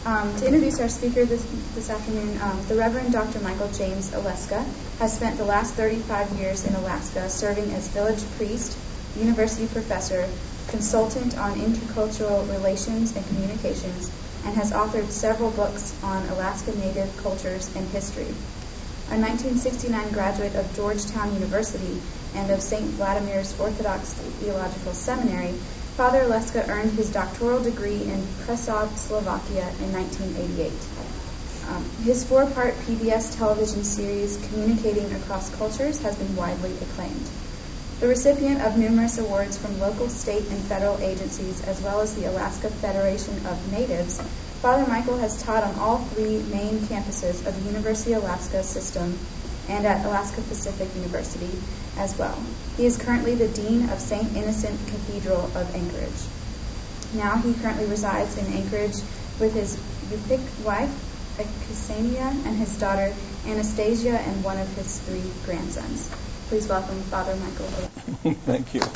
To introduce our speaker this afternoon, the Reverend Dr. Michael James Oleska has spent the last 35 years in Alaska serving as village priest, university professor, consultant on intercultural relations and communications, and has authored several books on Alaska Native cultures and history. A 1969 graduate of Georgetown University and of St. Vladimir's Orthodox Theological Seminary, Father Oleska earned his doctoral degree in Prešov, Slovakia in 1988. His four-part PBS television series, Communicating Across Cultures, has been widely acclaimed. The recipient of numerous awards from local, state, and federal agencies, as well as the Alaska Federation of Natives, Father Michael has taught on all three main campuses of the University of Alaska system and at Alaska Pacific University as well. He is currently the Dean of St. Innocent Cathedral of Anchorage. Now he currently resides in Anchorage with his Yupik wife, Ksenia, and his daughter, Anastasia, and one of his three grandsons. Please welcome Father Michael Oleska. Thank you.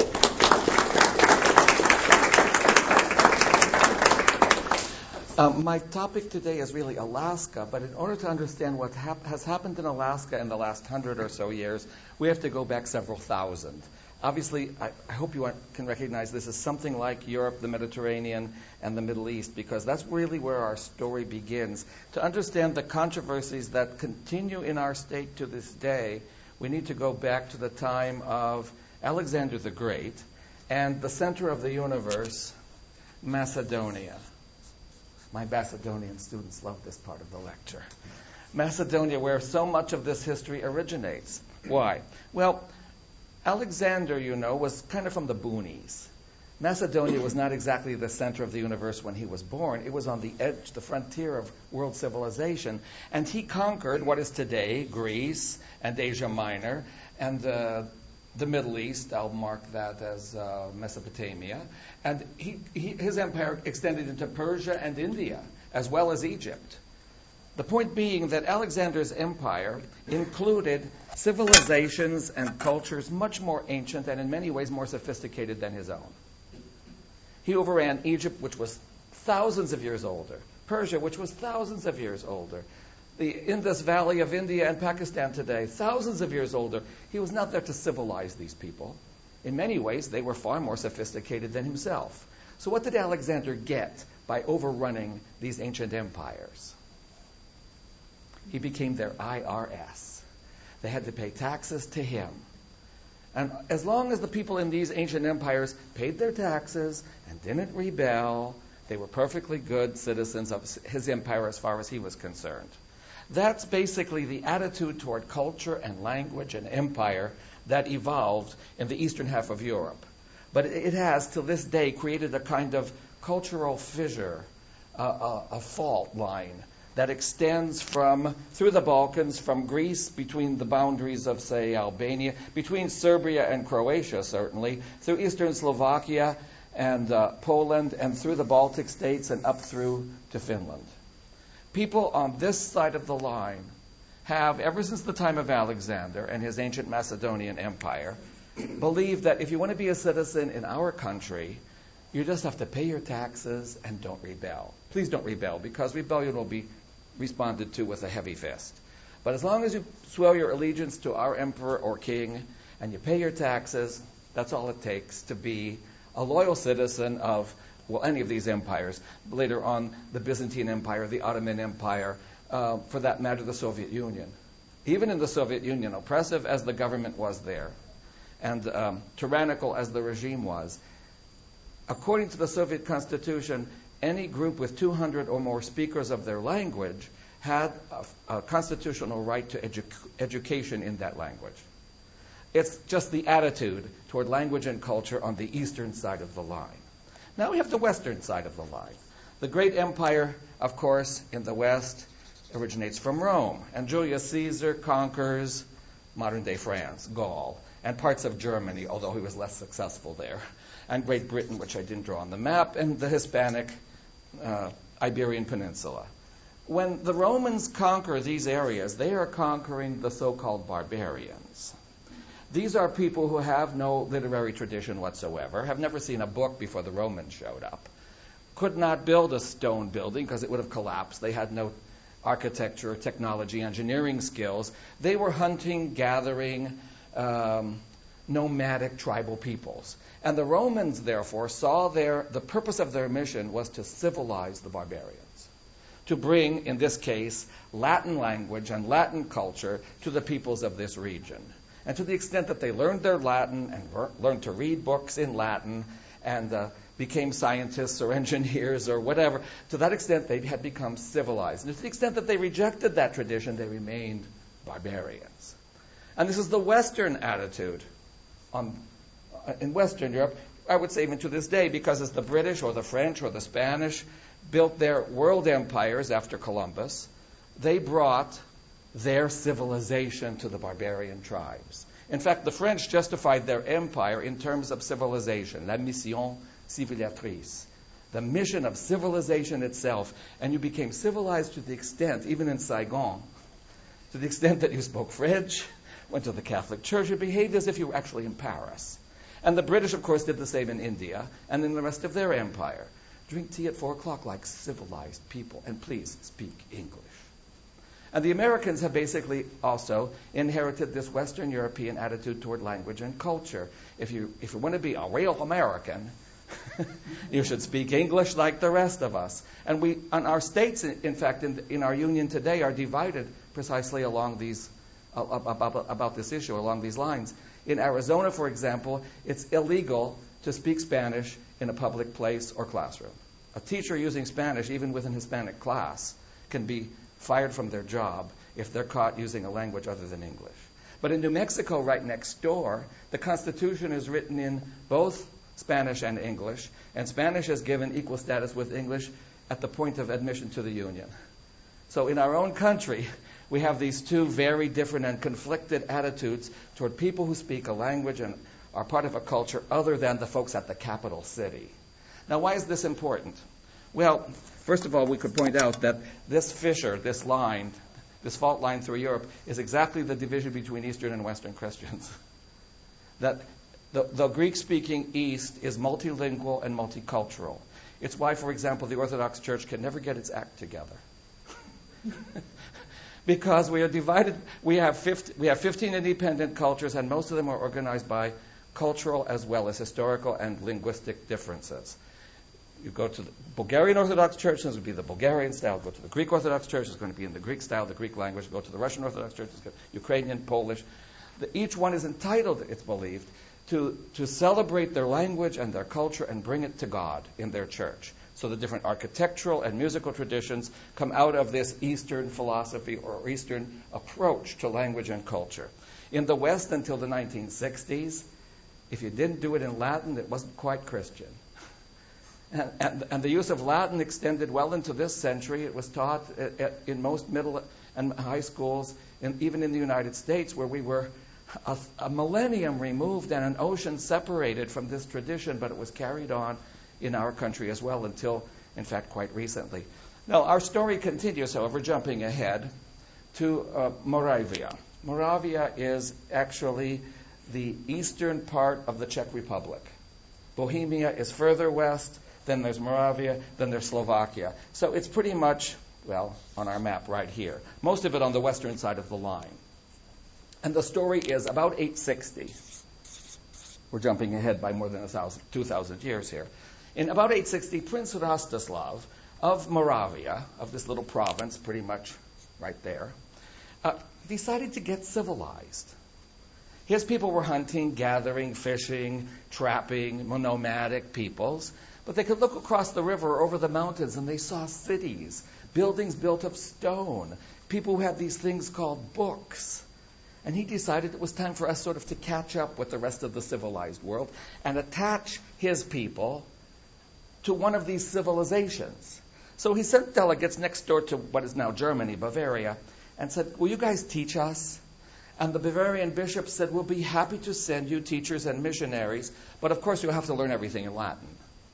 My topic today is really Alaska, but in order to understand what has happened in Alaska in the last 100 or so years, we have to go back several thousand. Obviously, I hope you can recognize this as something like Europe, the Mediterranean, and the Middle East, because that's really where our story begins. To understand the controversies that continue in our state to this day, we need to go back to the time of Alexander the Great and the center of the universe, Macedonia. My Macedonian students love this part of the lecture. Macedonia, where so much of this history originates. Why? Well, Alexander, was kind of from the boonies. Macedonia was not exactly the center of the universe when he was born. It was on the edge, the frontier of world civilization. And he conquered what is today Greece and Asia Minor and the Middle East. I'll mark that as Mesopotamia. And his empire extended into Persia and India, as well as Egypt. The point being that Alexander's empire included civilizations and cultures much more ancient and in many ways more sophisticated than his own. He overran Egypt, which was thousands of years older, Persia, which was thousands of years older, the Indus Valley of India and Pakistan today, thousands of years older. He was not there to civilize these people. In many ways, they were far more sophisticated than himself. So what did Alexander get by overrunning these ancient empires? He became their IRS. They had to pay taxes to him. And as long as the people in these ancient empires paid their taxes and didn't rebel, they were perfectly good citizens of his empire as far as he was concerned. That's basically the attitude toward culture and language and empire that evolved in the eastern half of Europe. But it has, till this day, created a kind of cultural fissure, a fault line that extends through the Balkans, from Greece, between the boundaries of, say, Albania, between Serbia and Croatia, certainly, through eastern Slovakia and Poland, and through the Baltic states and up through to Finland. People on this side of the line have, ever since the time of Alexander and his ancient Macedonian empire, believed that if you want to be a citizen in our country, you just have to pay your taxes and don't rebel. Please don't rebel, because rebellion will be responded to with a heavy fist. But as long as you swear your allegiance to our emperor or king and you pay your taxes, that's all it takes to be a loyal citizen of, any of these empires. Later on, the Byzantine Empire, the Ottoman Empire, for that matter, the Soviet Union. Even in the Soviet Union, oppressive as the government was there, and tyrannical as the regime was, according to the Soviet Constitution, any group with 200 or more speakers of their language had a constitutional right to education in that language. It's just the attitude toward language and culture on the eastern side of the line. Now we have the western side of the line. The great empire, of course, in the west originates from Rome, and Julius Caesar conquers modern-day France, Gaul, and parts of Germany, although he was less successful there, and Great Britain, which I didn't draw on the map, and the Hispanic Iberian Peninsula. When the Romans conquer these areas, they are conquering the so-called barbarians. These are people who have no literary tradition whatsoever, have never seen a book before the Romans showed up, could not build a stone building because it would have collapsed. They had no architecture, technology, engineering skills. They were hunting, gathering, nomadic tribal peoples. And the Romans, therefore, saw the purpose of their mission was to civilize the barbarians, to bring, in this case, Latin language and Latin culture to the peoples of this region. And to the extent that they learned their Latin and learned to read books in Latin and became scientists or engineers or whatever, to that extent they had become civilized. And to the extent that they rejected that tradition, they remained barbarians. And this is the Western attitude in Western Europe, I would say even to this day, because as the British or the French or the Spanish built their world empires after Columbus, they brought their civilization to the barbarian tribes. In fact, the French justified their empire in terms of civilization, la mission civilisatrice, the mission of civilization itself. And you became civilized to the extent, even in Saigon, to the extent that you spoke French, went to the Catholic Church, you behaved as if you were actually in Paris. And the British, of course, did the same in India and in the rest of their empire. Drink tea at 4 o'clock like civilized people, and please speak English. And the Americans have basically also inherited this Western European attitude toward language and culture. If you want to be a real American, you should speak English like the rest of us. And our states, in fact, in our union today, are divided precisely along these about this issue, along these lines. In Arizona, for example, it's illegal to speak Spanish in a public place or classroom. A teacher using Spanish, even within Hispanic class, can be fired from their job if they're caught using a language other than English. But in New Mexico, right next door, the Constitution is written in both Spanish and English, and Spanish is given equal status with English at the point of admission to the Union. So in our own country, we have these two very different and conflicted attitudes toward people who speak a language and are part of a culture other than the folks at the capital city. Now, why is this important? Well, first of all, we could point out that this fissure, this line, this fault line through Europe, is exactly the division between Eastern and Western Christians. That the Greek-speaking East is multilingual and multicultural. It's why, for example, the Orthodox Church can never get its act together. Because we are divided. We have 15 independent cultures, and most of them are organized by cultural as well as historical and linguistic differences. You go to the Bulgarian Orthodox Church, this would be the Bulgarian style. Go to the Greek Orthodox Church, it's going to be in the Greek style, the Greek language. Go to the Russian Orthodox Church, it's Ukrainian, Polish. Each one is entitled, it's believed, to celebrate their language and their culture and bring it to God in their church. So the different architectural and musical traditions come out of this Eastern philosophy or Eastern approach to language and culture. In the West, until the 1960s, if you didn't do it in Latin, it wasn't quite Christian. And the use of Latin extended well into this century. It was taught in most middle and high schools, even in the United States, where we were a millennium removed and an ocean separated from this tradition, but it was carried on in our country as well until, in fact, quite recently. Now, our story continues, however, jumping ahead to Moravia. Moravia is actually the eastern part of the Czech Republic. Bohemia is further west, then there's Moravia, then there's Slovakia. So it's pretty much, well, on our map right here. Most of it on the western side of the line. And the story is about 860. We're jumping ahead by more than 2,000 years here. In about 860, Prince Rastislav of Moravia, of this little province, pretty much right there, decided to get civilized. His people were hunting, gathering, fishing, trapping, nomadic peoples. But they could look across the river or over the mountains and they saw cities, buildings built of stone, people who had these things called books. And he decided it was time for us sort of to catch up with the rest of the civilized world and attach his people to one of these civilizations. So he sent delegates next door to what is now Germany, Bavaria, and said, will you guys teach us? And the Bavarian bishop said, we'll be happy to send you teachers and missionaries, but of course you'll have to learn everything in Latin.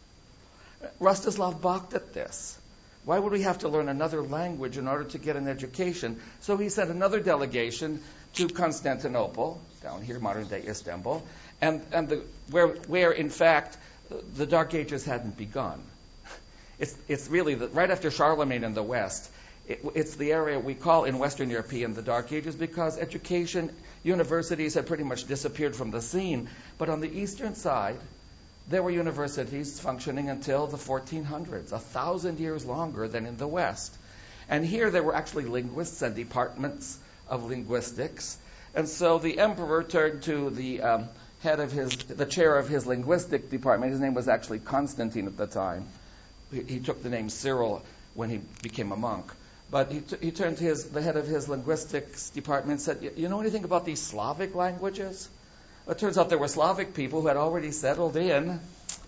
Rastislav balked at this. Why would we have to learn another language in order to get an education? So he sent another delegation to Constantinople, down here, modern-day Istanbul, where in fact the Dark Ages hadn't begun. It's really right after Charlemagne in the West. It's the area we call in Western European the Dark Ages because education, universities had pretty much disappeared from the scene. But on the eastern side, there were universities functioning until the 1400s, 1,000 years longer than in the West. And here there were actually linguists and departments of linguistics. And so the emperor turned to the the chair of his linguistic department. His name was actually Constantine at the time. He took the name Cyril when he became a monk. But he turned to the head of his linguistics department and said, you know anything about these Slavic languages? Well, it turns out there were Slavic people who had already settled in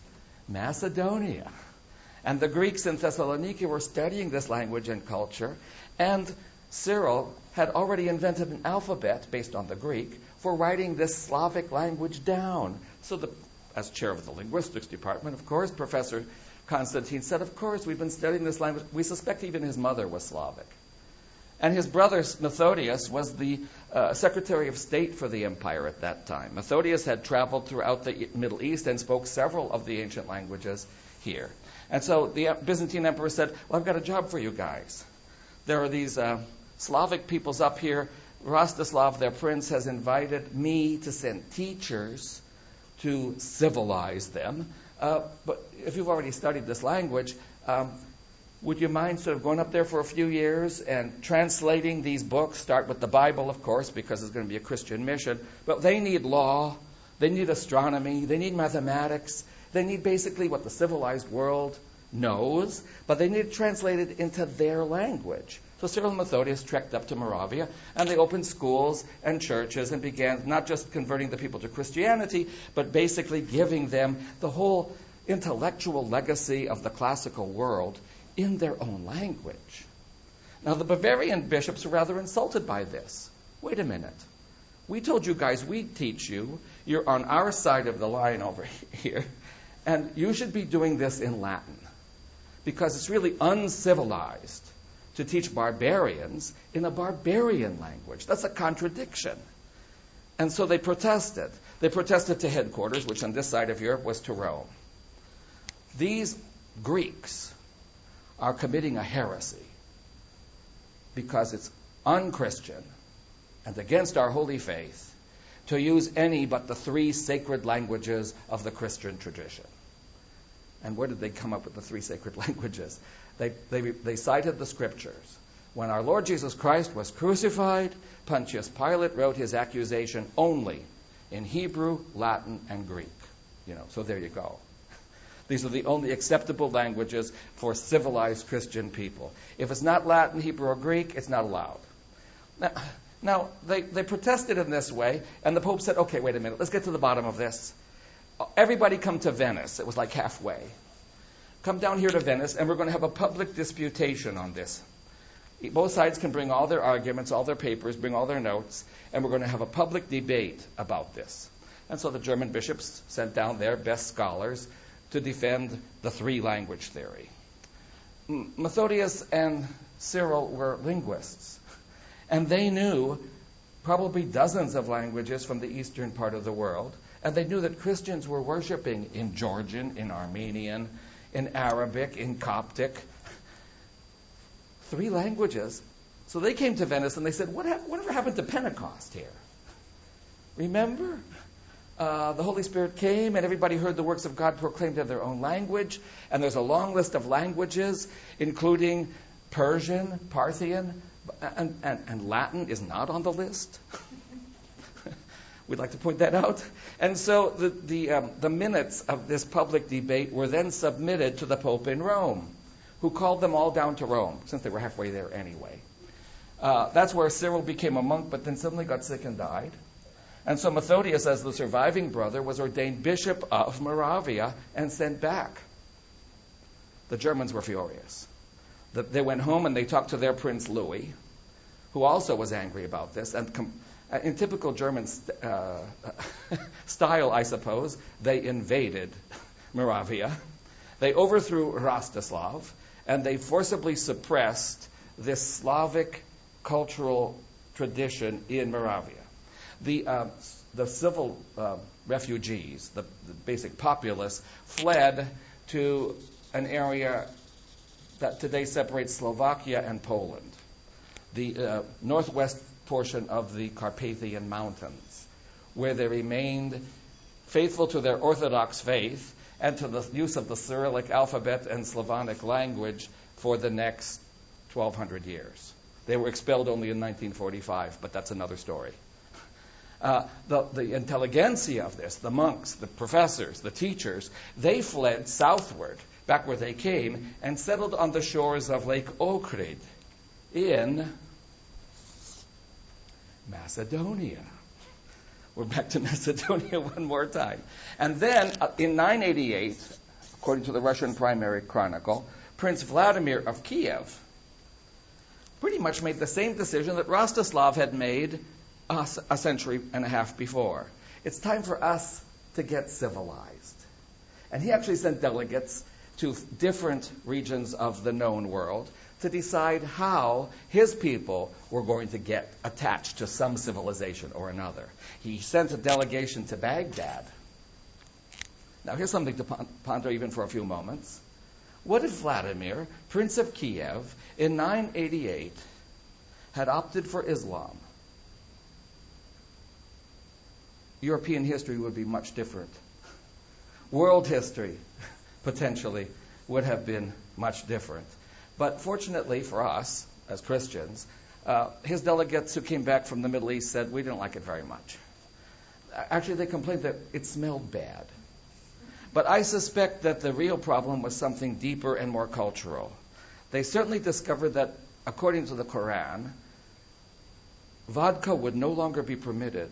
Macedonia. And the Greeks in Thessaloniki were studying this language and culture. And Cyril had already invented an alphabet based on the Greek for writing this Slavic language down. So as chair of the linguistics department, of course, Professor Constantine said, of course, we've been studying this language. We suspect even his mother was Slavic. And his brother Methodius was the Secretary of State for the empire at that time. Methodius had traveled throughout the Middle East and spoke several of the ancient languages here. And so the Byzantine emperor said, well, I've got a job for you guys. There are these Slavic peoples up here. Rostislav, their prince, has invited me to send teachers to civilize them. But if you've already studied this language, would you mind sort of going up there for a few years and translating these books? Start with the Bible, of course, because it's going to be a Christian mission. But they need law, they need astronomy, they need mathematics, they need basically what the civilized world knows, but they need it translated into their language. So Cyril and Methodius trekked up to Moravia, and they opened schools and churches and began not just converting the people to Christianity, but basically giving them the whole intellectual legacy of the classical world in their own language. Now, the Bavarian bishops were rather insulted by this. Wait a minute. We told you guys we'd teach you. You're on our side of the line over here, and you should be doing this in Latin, because it's really uncivilized to teach barbarians in a barbarian language. That's a contradiction. And so they protested. They protested to headquarters, which on this side of Europe was to Rome. These Greeks are committing a heresy because it's unchristian and against our holy faith to use any but the three sacred languages of the Christian tradition. And where did they come up with the three sacred languages? They cited the scriptures. When our Lord Jesus Christ was crucified, Pontius Pilate wrote his accusation only in Hebrew, Latin, and Greek. So there you go. These are the only acceptable languages for civilized Christian people. If it's not Latin, Hebrew, or Greek, it's not allowed. Now they protested in this way, and the Pope said, okay, wait a minute, let's get to the bottom of this. Everybody come to Venice. It was like halfway. Come down here to Venice, and we're going to have a public disputation on this. Both sides can bring all their arguments, all their papers, bring all their notes, and we're going to have a public debate about this. And so the German bishops sent down their best scholars to defend the three-language theory. Methodius and Cyril were linguists, and they knew probably dozens of languages from the eastern part of the world, and they knew that Christians were worshiping in Georgian, in Armenian, in Arabic, in Coptic. Three languages. So they came to Venice and they said, whatever happened to Pentecost here? Remember? The Holy Spirit came and everybody heard the works of God proclaimed in their own language. And there's a long list of languages, including Persian, Parthian, and Latin is not on the list. We'd like to point that out. And so the minutes of this public debate were then submitted to the Pope in Rome, who called them all down to Rome, since they were halfway there anyway. That's where Cyril became a monk, but then suddenly got sick and died. And so Methodius, as the surviving brother, was ordained bishop of Moravia and sent back. The Germans were furious. They went home and they talked to their Prince Louis, who also was angry about this. And in typical German style, I suppose, they invaded Moravia. They overthrew Rostislav, and they forcibly suppressed this Slavic cultural tradition in Moravia. The civil refugees, the basic populace, fled to an area that today separates Slovakia and Poland, the northwest portion of the Carpathian Mountains, where they remained faithful to their Orthodox faith and to the use of the Cyrillic alphabet and Slavonic language for the next 1,200 years. They were expelled only in 1945, but that's another story. The intelligentsia of this, the monks, the professors, the teachers, they fled southward, back where they came, and settled on the shores of Lake Ohrid in Macedonia. We're back to Macedonia one more time. And then in 988, according to the Russian Primary Chronicle, Prince Vladimir of Kiev pretty much made the same decision that Rostislav had made a century and a half before. It's time for us to get civilized. And he actually sent delegates to different regions of the known world to decide how his people were going to get attached to some civilization or another. He sent a delegation to Baghdad. Now here's something to ponder even for a few moments. What if Vladimir, Prince of Kiev, in 988 had opted for Islam? European history would be much different. World history, potentially, would have been much different. But fortunately for us, as Christians, his delegates who came back from the Middle East said, we didn't like it very much. Actually, they complained that it smelled bad. But I suspect that the real problem was something deeper and more cultural. They certainly discovered that, according to the Quran, vodka would no longer be permitted.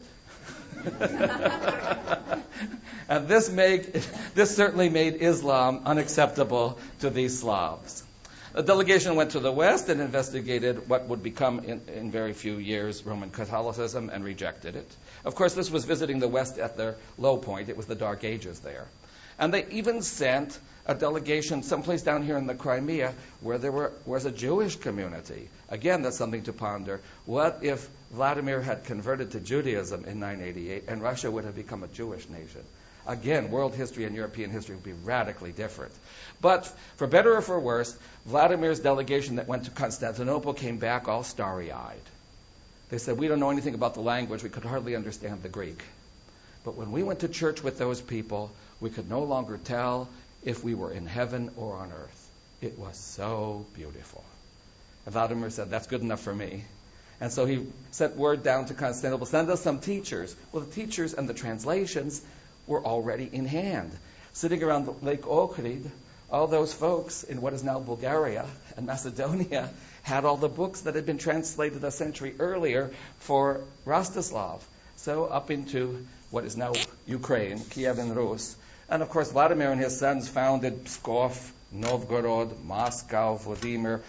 And this certainly made Islam unacceptable to these Slavs. A delegation went to the West and investigated what would become, in very few years, Roman Catholicism, and rejected it. Of course, this was visiting the West at their low point. It was the Dark Ages there. And they even sent a delegation someplace down here in the Crimea where there was a Jewish community. Again, that's something to ponder. What if Vladimir had converted to Judaism in 988 and Russia would have become a Jewish nation? Again, world history and European history would be radically different. But for better or for worse, Vladimir's delegation that went to Constantinople came back all starry-eyed. They said, we don't know anything about the language. We could hardly understand the Greek. But when we went to church with those people, we could no longer tell if we were in heaven or on earth. It was so beautiful. And Vladimir said, that's good enough for me. And so he sent word down to Constantinople, send us some teachers. Well, the teachers and the translations were already in hand. Sitting around Lake Ohrid, all those folks in what is now Bulgaria and Macedonia had all the books that had been translated a century earlier for Rostislav. So up into what is now Ukraine, Kiev and Rus. And of course, Vladimir and his sons founded Pskov, Novgorod, Moscow, Vladimir.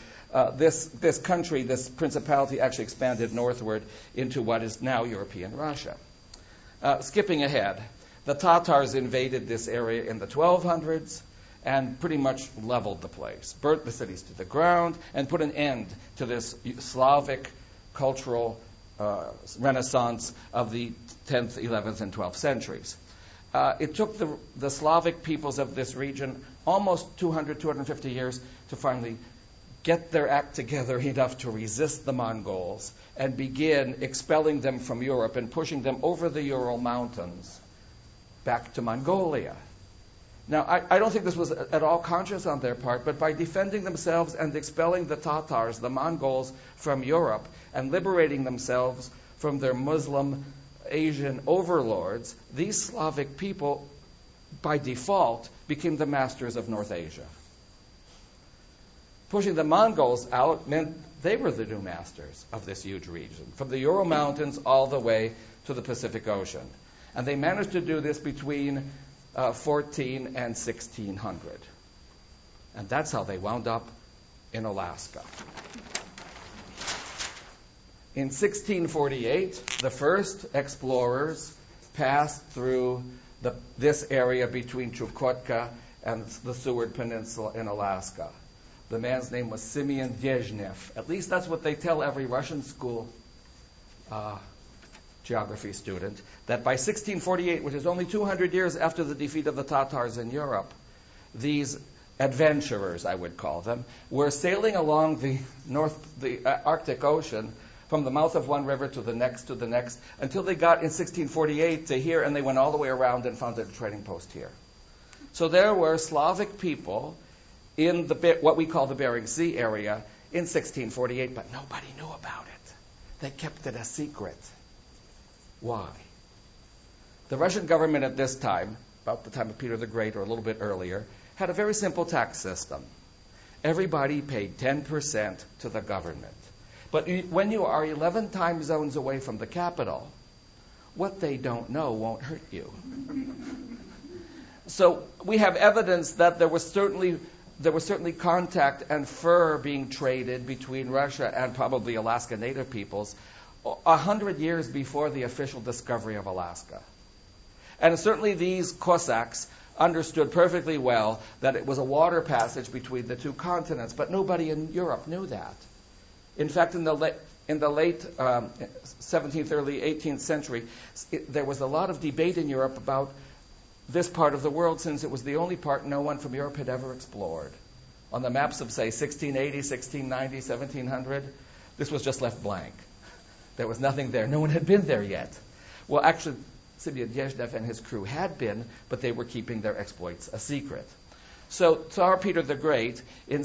This country, this principality, actually expanded northward into what is now European Russia. Skipping ahead, the Tatars invaded this area in the 1200s and pretty much leveled the place, burnt the cities to the ground, and put an end to this Slavic cultural renaissance of the 10th, 11th, and 12th centuries. It took the Slavic peoples of this region almost 250 years to finally get their act together enough to resist the Mongols and begin expelling them from Europe and pushing them over the Ural Mountains back to Mongolia. Now, I don't think this was at all conscious on their part, but by defending themselves and expelling the Tatars, the Mongols, from Europe and liberating themselves from their Muslim Asian overlords, these Slavic people, by default, became the masters of North Asia. Pushing the Mongols out meant they were the new masters of this huge region, from the Ural Mountains all the way to the Pacific Ocean. And they managed to do this between 14 and 1600. And that's how they wound up in Alaska. In 1648, the first explorers passed through this area between Chukotka and the Seward Peninsula in Alaska. The man's name was Simeon Dezhnev. At least that's what they tell every Russian school geography student, that by 1648, which is only 200 years after the defeat of the Tatars in Europe, these adventurers, I would call them, were sailing along the Arctic Ocean from the mouth of one river to the next, until they got in 1648 to here, and they went all the way around and founded a trading post here. So there were Slavic people in what we call the Bering Sea area in 1648, but nobody knew about it. They kept it a secret. Why? The Russian government at this time, about the time of Peter the Great or a little bit earlier, had a very simple tax system. Everybody paid 10% to the government. But when you are 11 time zones away from the capital, what they don't know won't hurt you. So we have evidence that there was certainly contact and fur being traded between Russia and probably Alaska Native peoples 100 years before the official discovery of Alaska. And certainly these Cossacks understood perfectly well that it was a water passage between the two continents, but nobody in Europe knew that. In fact, in the late 17th, early 18th century, there was a lot of debate in Europe about this part of the world, since it was the only part no one from Europe had ever explored. On the maps of, say, 1680, 1690, 1700, this was just left blank. There was nothing there. No one had been there yet. Well, actually, Simeon Dezhnev and his crew had been, but they were keeping their exploits a secret. So Tsar Peter the Great, in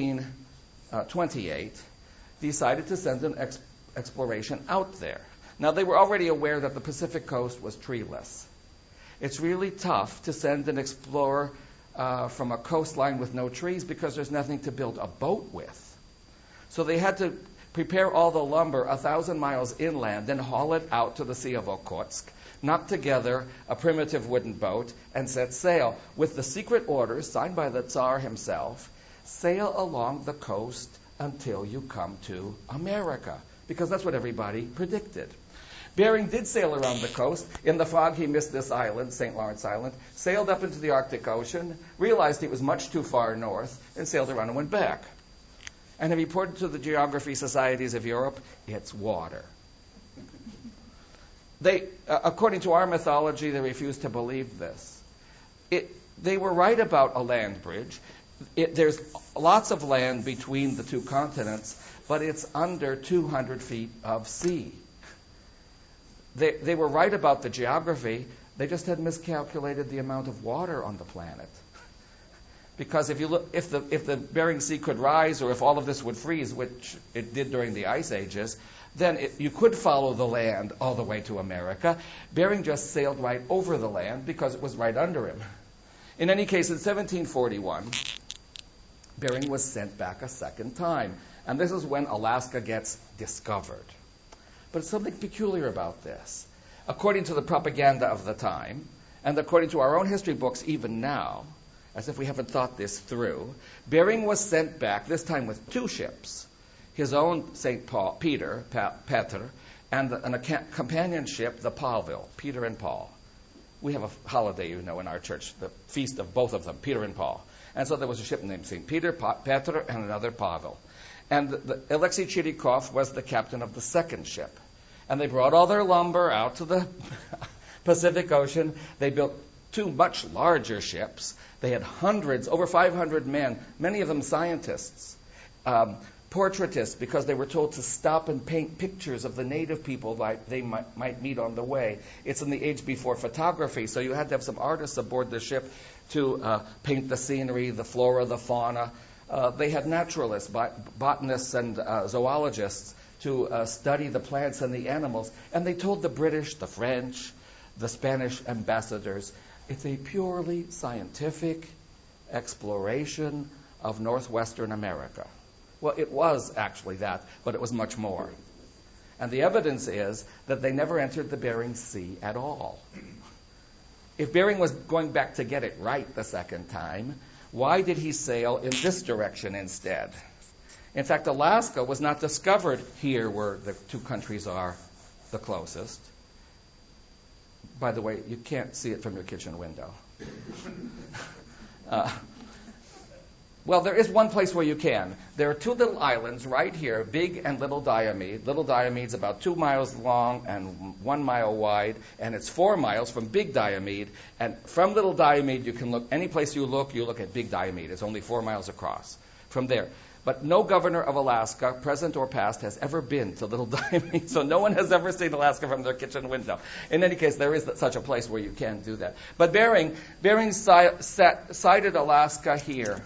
1728, decided to send an exploration out there. Now, they were already aware that the Pacific coast was treeless. It's really tough to send an explorer from a coastline with no trees because there's nothing to build a boat with. So they had to prepare all the lumber 1,000 miles inland, then haul it out to the Sea of Okhotsk, knock together a primitive wooden boat, and set sail with the secret orders signed by the Tsar himself: sail along the coast until you come to America, because that's what everybody predicted. Bering did sail around the coast. In the fog, he missed this island, St. Lawrence Island, sailed up into the Arctic Ocean, realized it was much too far north, and sailed around and went back. And he reported to the Geography Societies of Europe, it's water. They, according to our mythology, they refused to believe this. They were right about a land bridge. There's lots of land between the two continents, but it's under 200 feet of sea. They were right about the geography. They just had miscalculated the amount of water on the planet. Because if you look, if the Bering Sea could rise, or if all of this would freeze, which it did during the ice ages, then you could follow the land all the way to America. Bering just sailed right over the land because it was right under him. In any case, in 1741, Bering was sent back a second time. And this is when Alaska gets discovered. But it's something peculiar about this. According to the propaganda of the time, and according to our own history books even now, as if we haven't thought this through, Bering was sent back, this time with two ships, his own St. Peter, and a companion ship, the Paulville, Peter and Paul. We have a holiday, in our church, the feast of both of them, Peter and Paul. And so there was a ship named St. Peter, Petr, and another Pavel. And Alexei Chirikov was the captain of the second ship. And they brought all their lumber out to the Pacific Ocean. They built two much larger ships. They had hundreds, over 500 men, many of them scientists, portraitists, because they were told to stop and paint pictures of the native people like they might meet on the way. It's in the age before photography, so you had to have some artists aboard the ship to paint the scenery, the flora, the fauna. They had naturalists, botanists, and zoologists to study the plants and the animals. And they told the British, the French, the Spanish ambassadors, it's a purely scientific exploration of northwestern America. Well, it was actually that, but it was much more. And the evidence is that they never entered the Bering Sea at all. If Bering was going back to get it right the second time, why did he sail in this direction instead? In fact, Alaska was not discovered here where the two countries are the closest. By the way, you can't see it from your kitchen window. Well, there is one place where you can. There are two little islands right here, Big and Little Diomede. Little Diomede's about 2 miles long and 1 mile wide, and it's 4 miles from Big Diomede. And from Little Diomede, you can look, any place you look at Big Diomede. It's only 4 miles across from there. But no governor of Alaska, present or past, has ever been to Little Diomede, so no one has ever seen Alaska from their kitchen window. In any case, there is such a place where you can do that. But Bering sighted Alaska here.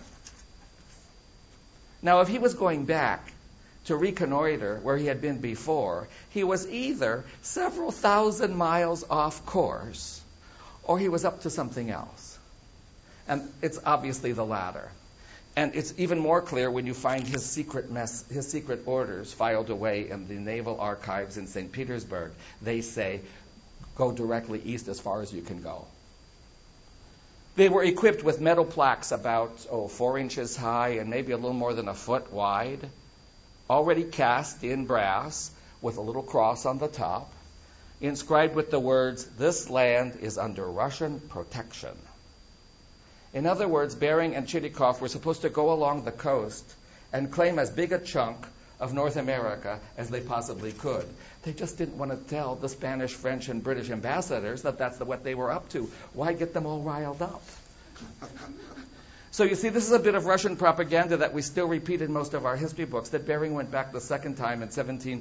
Now, if he was going back to reconnoiter where he had been before, he was either several thousand miles off course, or he was up to something else. And it's obviously the latter. And it's even more clear when you find his secret orders filed away in the Naval Archives in St. Petersburg. They say, go directly east as far as you can go. They were equipped with metal plaques about 4 inches high and maybe a little more than a foot wide, already cast in brass with a little cross on the top, inscribed with the words, "This land is under Russian protection." In other words, Bering and Chitikov were supposed to go along the coast and claim as big a chunk of North America as they possibly could. They just didn't want to tell the Spanish, French, and British ambassadors that that's what they were up to. Why get them all riled up? So you see, this is a bit of Russian propaganda that we still repeat in most of our history books, that Bering went back the second time in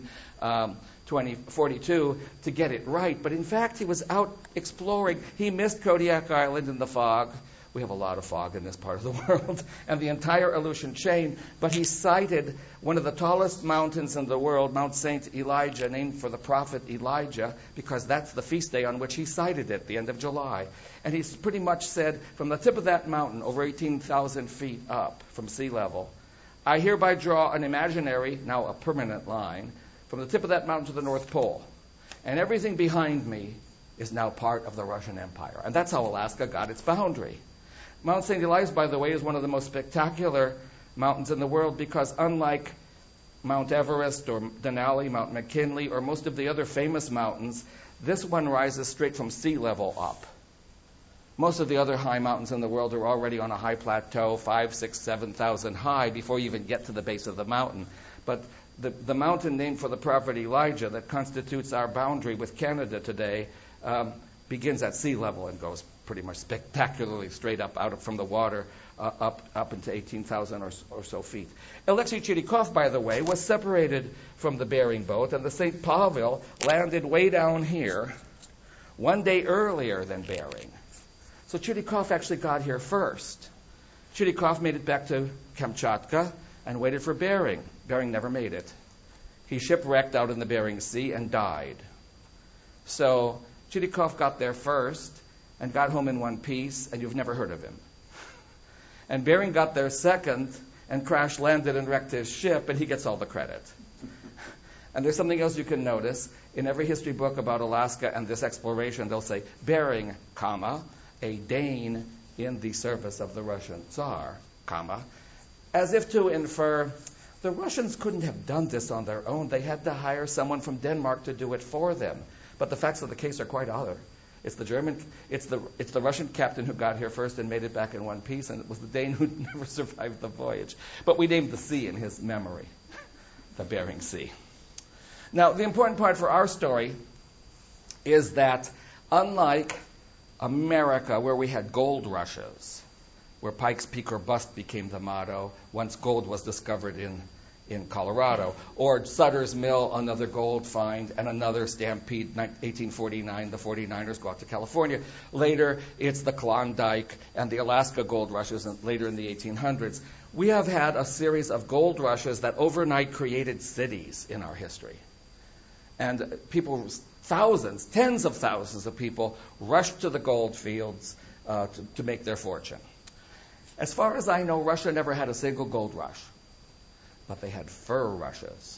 1742 to get it right. But in fact, he was out exploring. He missed Kodiak Island in the fog. We have a lot of fog in this part of the world, and the entire Aleutian chain. But he sighted one of the tallest mountains in the world, Mount St. Elijah, named for the prophet Elijah, because that's the feast day on which he sighted it, the end of July. And he pretty much said, from the tip of that mountain, over 18,000 feet up from sea level, I hereby draw an imaginary, now a permanent line, from the tip of that mountain to the North Pole. And everything behind me is now part of the Russian Empire. And that's how Alaska got its boundary. Mount St. Elias, by the way, is one of the most spectacular mountains in the world because unlike Mount Everest or Denali, Mount McKinley, or most of the other famous mountains, this one rises straight from sea level up. Most of the other high mountains in the world are already on a high plateau, 5,000, 6,000, 7,000 high before you even get to the base of the mountain. But the mountain named for the prophet Elijah that constitutes our boundary with Canada today begins at sea level and goes pretty much spectacularly straight up from the water up into 18,000 or so feet. Alexei Chitikov, by the way, was separated from the Bering boat, and the St. Pavel landed way down here 1 day earlier than Bering. So Chitikov actually got here first. Chitikov made it back to Kamchatka and waited for Bering. Bering never made it. He shipwrecked out in the Bering Sea and died. So Chitikov got there first and got home in one piece, and you've never heard of him. And Bering got there second and crash-landed and wrecked his ship, and he gets all the credit. And there's something else you can notice. In every history book about Alaska and this exploration, they'll say, Bering, comma, a Dane in the service of the Russian Tsar, comma, as if to infer the Russians couldn't have done this on their own. They had to hire someone from Denmark to do it for them. But the facts of the case are quite other. It's the Russian captain who got here first and made it back in one piece, and it was the Dane who never survived the voyage. But we named the sea in his memory, the Bering Sea. Now, the important part for our story is that unlike America, where we had gold rushes, where Pike's Peak or bust became the motto once gold was discovered in Colorado, or Sutter's Mill, another gold find, and another stampede, 1849, the 49ers go out to California. Later, it's the Klondike and the Alaska gold rushes, and later in the 1800s. We have had a series of gold rushes that overnight created cities in our history. And people, thousands, tens of thousands of people rushed to the gold fields to make their fortune. As far as I know, Russia never had a single gold rush. But they had fur rushes.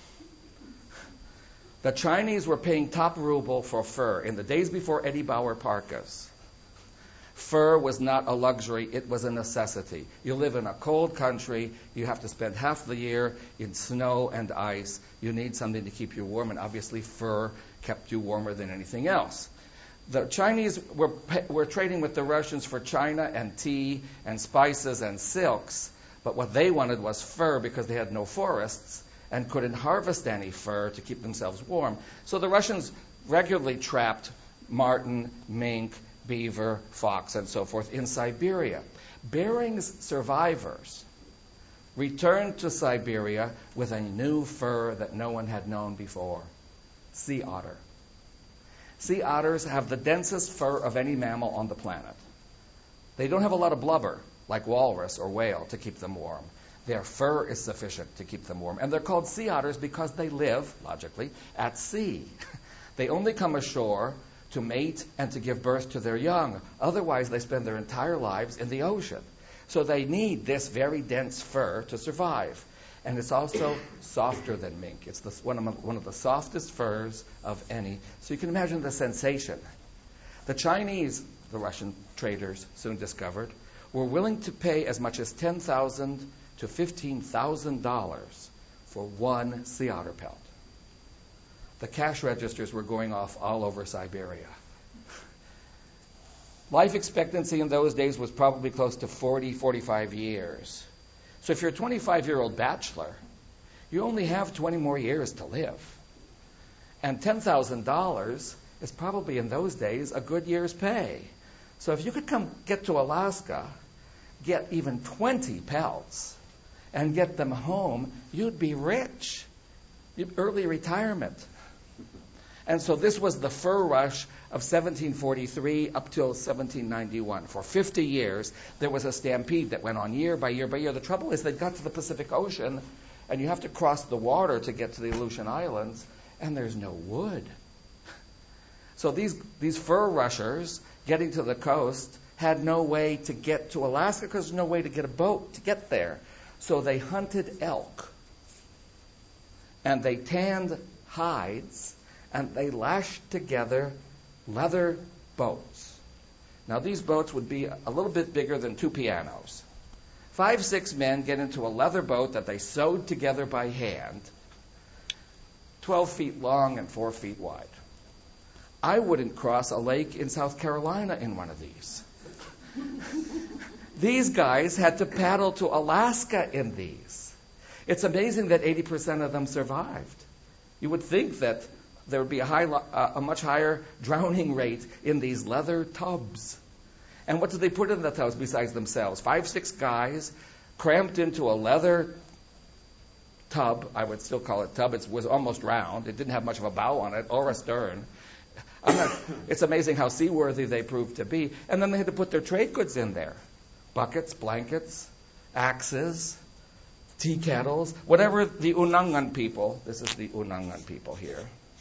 The Chinese were paying top ruble for fur in the days before Eddie Bauer parkas. Fur was not a luxury, it was a necessity. You live in a cold country, you have to spend half the year in snow and ice. You need something to keep you warm, and obviously fur kept you warmer than anything else. The Chinese were trading with the Russians for china and tea and spices and silks. But what they wanted was fur because they had no forests and couldn't harvest any fur to keep themselves warm. So the Russians regularly trapped marten, mink, beaver, fox, and so forth in Siberia. Bering's survivors returned to Siberia with a new fur that no one had known before: sea otter. Sea otters have the densest fur of any mammal on the planet. They don't have a lot of blubber like walrus or whale to keep them warm. Their fur is sufficient to keep them warm. And they're called sea otters because they live, logically, at sea. They only come ashore to mate and to give birth to their young. Otherwise, they spend their entire lives in the ocean. So they need this very dense fur to survive. And it's also softer than mink. It's one of the softest furs of any. So you can imagine the sensation. The Chinese, the Russian traders soon discovered, were willing to pay as much as $10,000 to $15,000 for one sea otter pelt. The cash registers were going off all over Siberia. Life expectancy in those days was probably close to 40, 45 years. So if you're a 25-year-old bachelor, you only have 20 more years to live. And $10,000 is probably in those days a good year's pay. So if you could get to Alaska, get even 20 pelts, and get them home, you'd be rich. Early retirement. And so this was the fur rush of 1743 up till 1791. For 50 years, there was a stampede that went on year by year by year. The trouble is they got to the Pacific Ocean, and you have to cross the water to get to the Aleutian Islands, and there's no wood. So these fur rushers getting to the coast had no way to get to Alaska because there's no way to get a boat to get there. So they hunted elk, and they tanned hides, and they lashed together leather boats. Now, these boats would be a little bit bigger than 2 pianos. 5, 6 men get into a leather boat that they sewed together by hand, 12 feet long and 4 feet wide. I wouldn't cross a lake in South Carolina in one of these. These guys had to paddle to Alaska in these. It's amazing that 80% of them survived. You would think that there would be a much higher drowning rate in these leather tubs. And what did they put in the tubs besides themselves? 5, 6 guys cramped into a leather tub. I would still call it tub. It was almost round. It didn't have much of a bow on it or a stern. It's amazing how seaworthy they proved to be. And then they had to put their trade goods in there. Buckets, blankets, axes, tea kettles, whatever the Unangan people, this is the Unangan people here,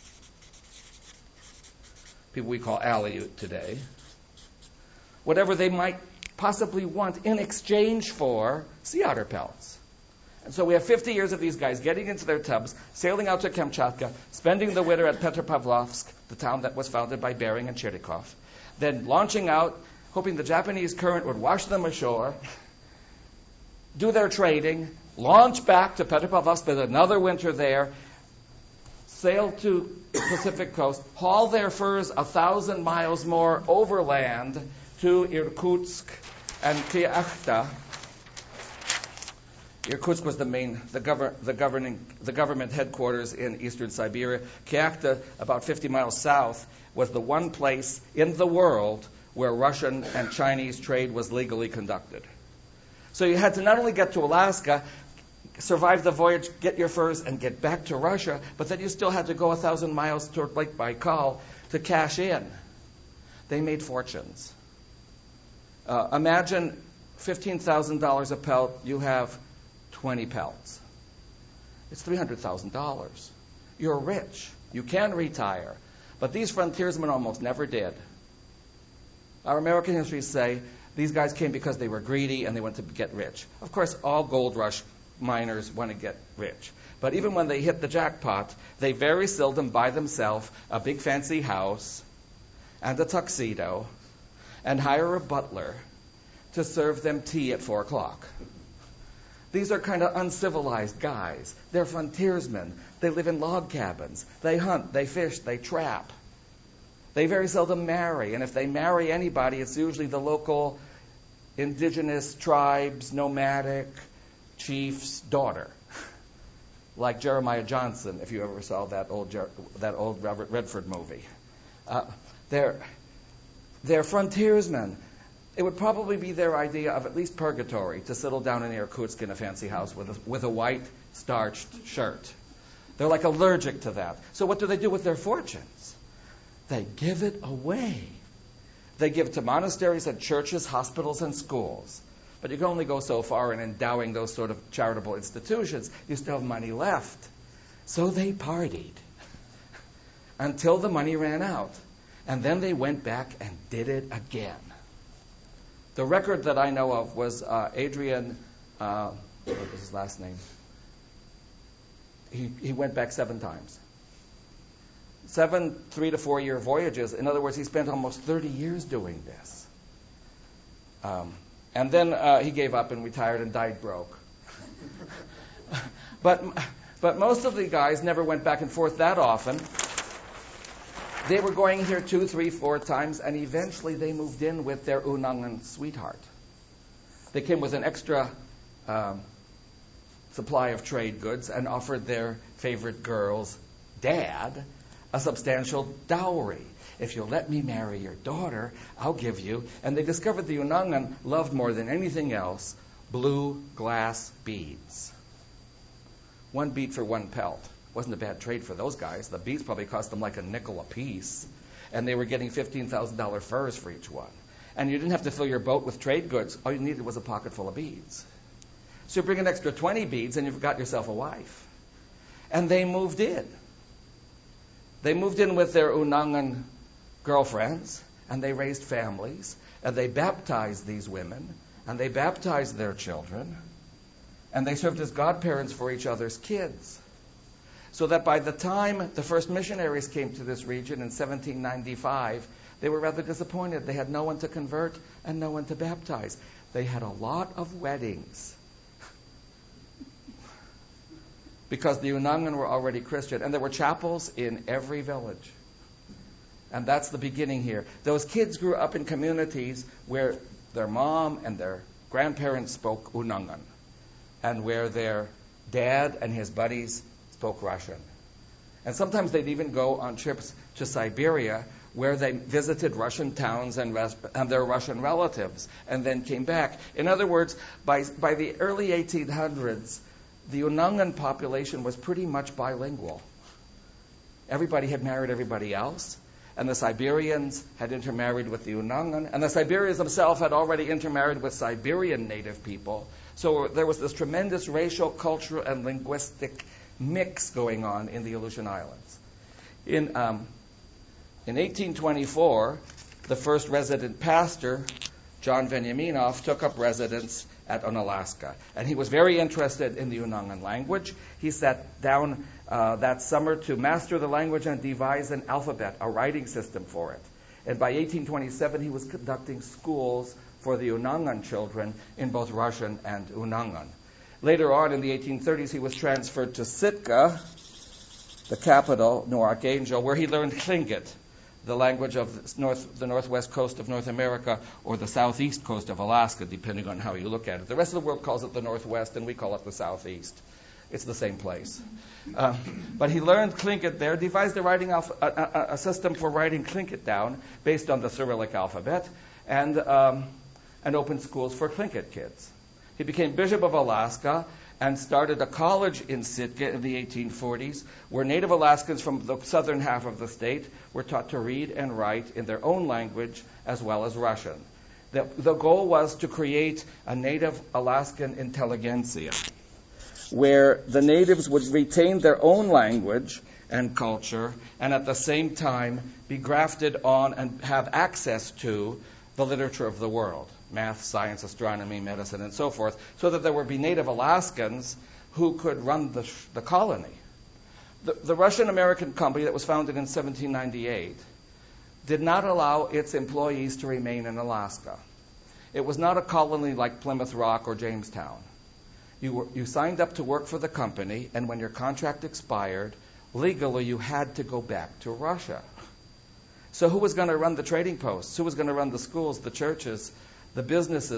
people we call Aleut today, whatever they might possibly want in exchange for sea otter pelts. And so we have 50 years of these guys getting into their tubs, sailing out to Kamchatka, spending the winter at Petropavlovsk, the town that was founded by Bering and Chirikov, then launching out, hoping the Japanese current would wash them ashore, do their trading, launch back to Petropavlovsk, spend another winter there, sail to the Pacific coast, haul their furs 1,000 miles more overland to Irkutsk and Kyakhta. Irkutsk was the government headquarters in eastern Siberia. Kyakhta, about 50 miles south, was the one place in the world where Russian and Chinese trade was legally conducted. So you had to not only get to Alaska, survive the voyage, get your furs, and get back to Russia, but then you still had to go 1,000 miles toward Lake Baikal to cash in. They made fortunes. Imagine $15,000 a pelt. You have 20 pelts. It's $300,000. You're rich. You can retire. But these frontiersmen almost never did. Our American histories say these guys came because they were greedy and they wanted to get rich. Of course, all gold rush miners want to get rich. But even when they hit the jackpot, they very seldom buy themselves a big fancy house and a tuxedo and hire a butler to serve them tea at 4 o'clock. These are kind of uncivilized guys. They're frontiersmen. They live in log cabins. They hunt, they fish, they trap. They very seldom marry, and if they marry anybody, it's usually the local indigenous tribes, nomadic, chief's daughter, like Jeremiah Johnson, if you ever saw that old Robert Redford movie. They're frontiersmen. It would probably be their idea of at least purgatory to settle down in Irkutsk in a fancy house with a white starched shirt. They're like allergic to that. So what do they do with their fortunes? They give it away. They give to monasteries and churches, hospitals and schools. But you can only go so far in endowing those sort of charitable institutions. You still have money left. So they partied until the money ran out. And then they went back and did it again. The record that I know of was Adrian, what was his last name? He went back 7 times. 7 3 to 4 year voyages. In other words, he spent almost 30 years doing this. And then he gave up and retired and died broke. But most of the guys never went back and forth that often. They were going here 2, 3, 4 times, and eventually they moved in with their Unangan sweetheart. They came with an extra supply of trade goods and offered their favorite girl's dad a substantial dowry. If you'll let me marry your daughter, I'll give you. And they discovered the Unangan loved more than anything else blue glass beads. 1 bead for 1 pelt. Wasn't a bad trade for those guys. The beads probably cost them like a nickel a piece. And they were getting $15,000 furs for each one. And you didn't have to fill your boat with trade goods. All you needed was a pocket full of beads. So you bring an extra 20 beads and you've got yourself a wife. And they moved in. They moved in with their Unangan girlfriends, and they raised families, and they baptized these women, and they baptized their children, and they served as godparents for each other's kids. So that by the time the first missionaries came to this region in 1795, they were rather disappointed. They had no one to convert and no one to baptize. They had a lot of weddings because the Unangan were already Christian, and there were chapels in every village. And that's the beginning here. Those kids grew up in communities where their mom and their grandparents spoke Unangan, and where their dad and his buddies spoke Russian. And sometimes they'd even go on trips to Siberia, where they visited Russian towns and their Russian relatives, and then came back. In other words, by the early 1800s, the Unangan population was pretty much bilingual. Everybody had married everybody else, and the Siberians had intermarried with the Unangan, and the Siberians themselves had already intermarried with Siberian native people. So there was this tremendous racial, cultural, and linguistic mix going on in the Aleutian Islands. In 1824, the first resident pastor, John Veniaminoff, took up residence at Unalaska. And he was very interested in the Unangan language. He sat down that summer to master the language and devise an alphabet, a writing system for it. And by 1827, he was conducting schools for the Unangan children in both Russian and Unangan. Later on, in the 1830s, he was transferred to Sitka, the capital, New Archangel, where he learned Tlingit, the language of the northwest coast of North America, or the southeast coast of Alaska, depending on how you look at it. The rest of the world calls it the northwest, and we call it the southeast. It's the same place. But he learned Tlingit there, devised a system for writing Tlingit down based on the Cyrillic alphabet, and opened schools for Tlingit kids. He became Bishop of Alaska and started a college in Sitka in the 1840s, where Native Alaskans from the southern half of the state were taught to read and write in their own language as well as Russian. The goal was to create a Native Alaskan intelligentsia, where the natives would retain their own language and culture, and at the same time be grafted on and have access to the literature of the world, math, science, astronomy, medicine, and so forth, so that there would be Native Alaskans who could run the colony. The Russian-American company that was founded in 1798 did not allow its employees to remain in Alaska. It was not a colony like Plymouth Rock or Jamestown. You signed up to work for the company, and when your contract expired, legally you had to go back to Russia. So who was going to run the trading posts? Who was going to run the schools, the churches, the businesses,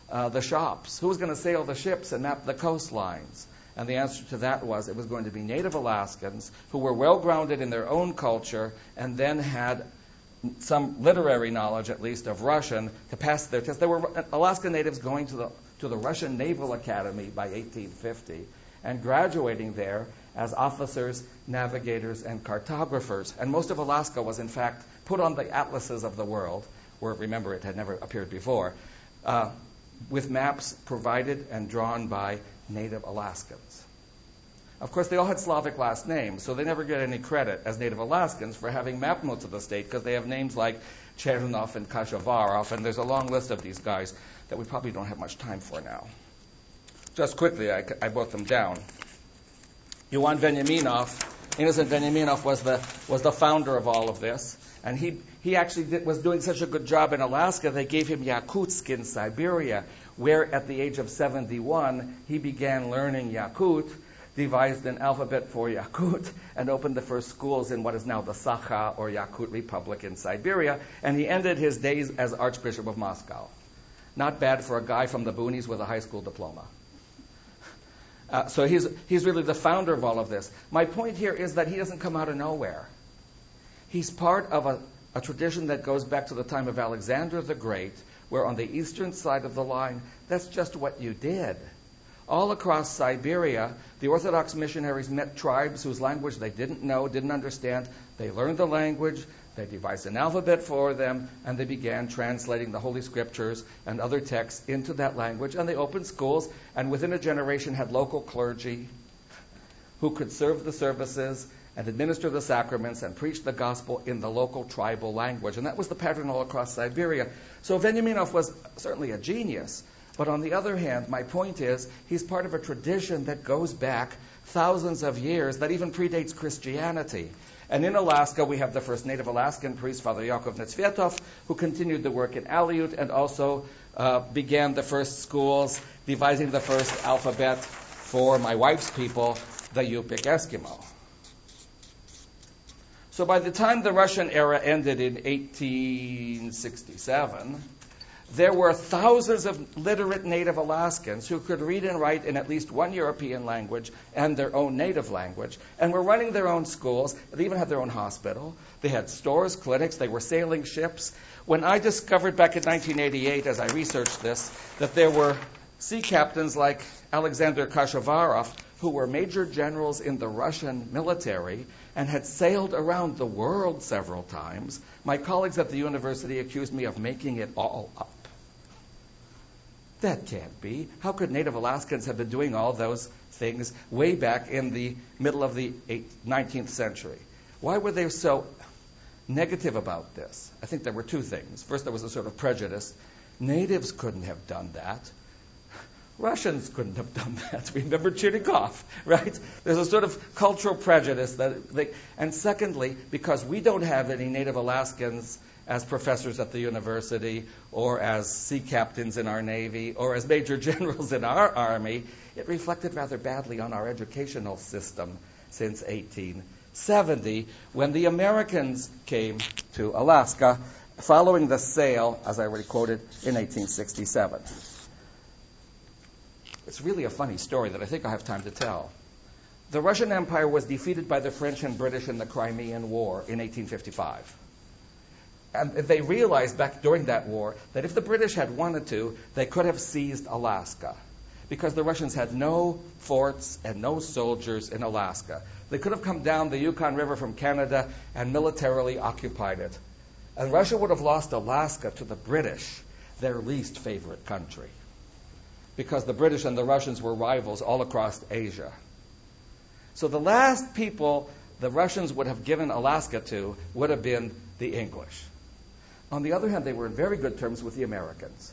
the shops? Who was going to sail the ships and map the coastlines? And the answer to that was it was going to be Native Alaskans who were well-grounded in their own culture and then had some literary knowledge, at least, of Russian to pass their test. There were Alaska Natives going to the Russian Naval Academy by 1850 and graduating there as officers, navigators, and cartographers. And most of Alaska was, in fact, put on the atlases of the world, where, remember, it had never appeared before, with maps provided and drawn by Native Alaskans. Of course, they all had Slavic last names, so they never get any credit as Native Alaskans for having mapped most of the state because they have names like Chernov and Kashavarov, and there's a long list of these guys that we probably don't have much time for now. Just quickly, I brought them down. Ivan Veniaminov, Innocent Veniaminov was the founder of all of this, and he actually was doing such a good job in Alaska, they gave him Yakutsk in Siberia, where at the age of 71, he began learning Yakut, devised an alphabet for Yakut, and opened the first schools in what is now the Sakha or Yakut Republic in Siberia, and he ended his days as Archbishop of Moscow. Not bad for a guy from the boonies with a high school diploma. So he's really the founder of all of this. My point here is that he doesn't come out of nowhere. He's part of a tradition that goes back to the time of Alexander the Great, where on the eastern side of the line, that's just what you did. All across Siberia, the Orthodox missionaries met tribes whose language they didn't know, didn't understand. They learned the language, they devised an alphabet for them, and they began translating the Holy Scriptures and other texts into that language. And they opened schools, and within a generation had local clergy who could serve the services and administer the sacraments and preach the gospel in the local tribal language. And that was the pattern all across Siberia. So Veniaminov was certainly a genius. But on the other hand, my point is, he's part of a tradition that goes back thousands of years, that even predates Christianity. And in Alaska, we have the first Native Alaskan priest, Father Yakov Netsvetov, who continued the work in Aleut and also began the first schools, devising the first alphabet for my wife's people, the Yupik Eskimo. So by the time the Russian era ended in 1867, there were thousands of literate Native Alaskans who could read and write in at least one European language and their own native language, and were running their own schools. They even had their own hospital. They had stores, clinics. They were sailing ships. When I discovered back in 1988, as I researched this, that there were sea captains like Alexander Kashavarov, who were major generals in the Russian military and had sailed around the world several times, my colleagues at the university accused me of making it all up. That can't be. How could Native Alaskans have been doing all those things way back in the middle of the 19th century? Why were they so negative about this? I think there were two things. First, there was a sort of prejudice. Natives couldn't have done that. Russians couldn't have done that. Remember Chirikov, right? There's a sort of cultural prejudice and secondly, because we don't have any Native Alaskans as professors at the university or as sea captains in our Navy or as major generals in our Army, it reflected rather badly on our educational system since 1870 when the Americans came to Alaska following the sale, as I already quoted, in 1867. It's really a funny story that I think I have time to tell. The Russian Empire was defeated by the French and British in the Crimean War in 1855. And they realized back during that war that if the British had wanted to, they could have seized Alaska because the Russians had no forts and no soldiers in Alaska. They could have come down the Yukon River from Canada and militarily occupied it. And Russia would have lost Alaska to the British, their least favorite country, because the British and the Russians were rivals all across Asia. So the last people the Russians would have given Alaska to would have been the English. On the other hand, they were in very good terms with the Americans.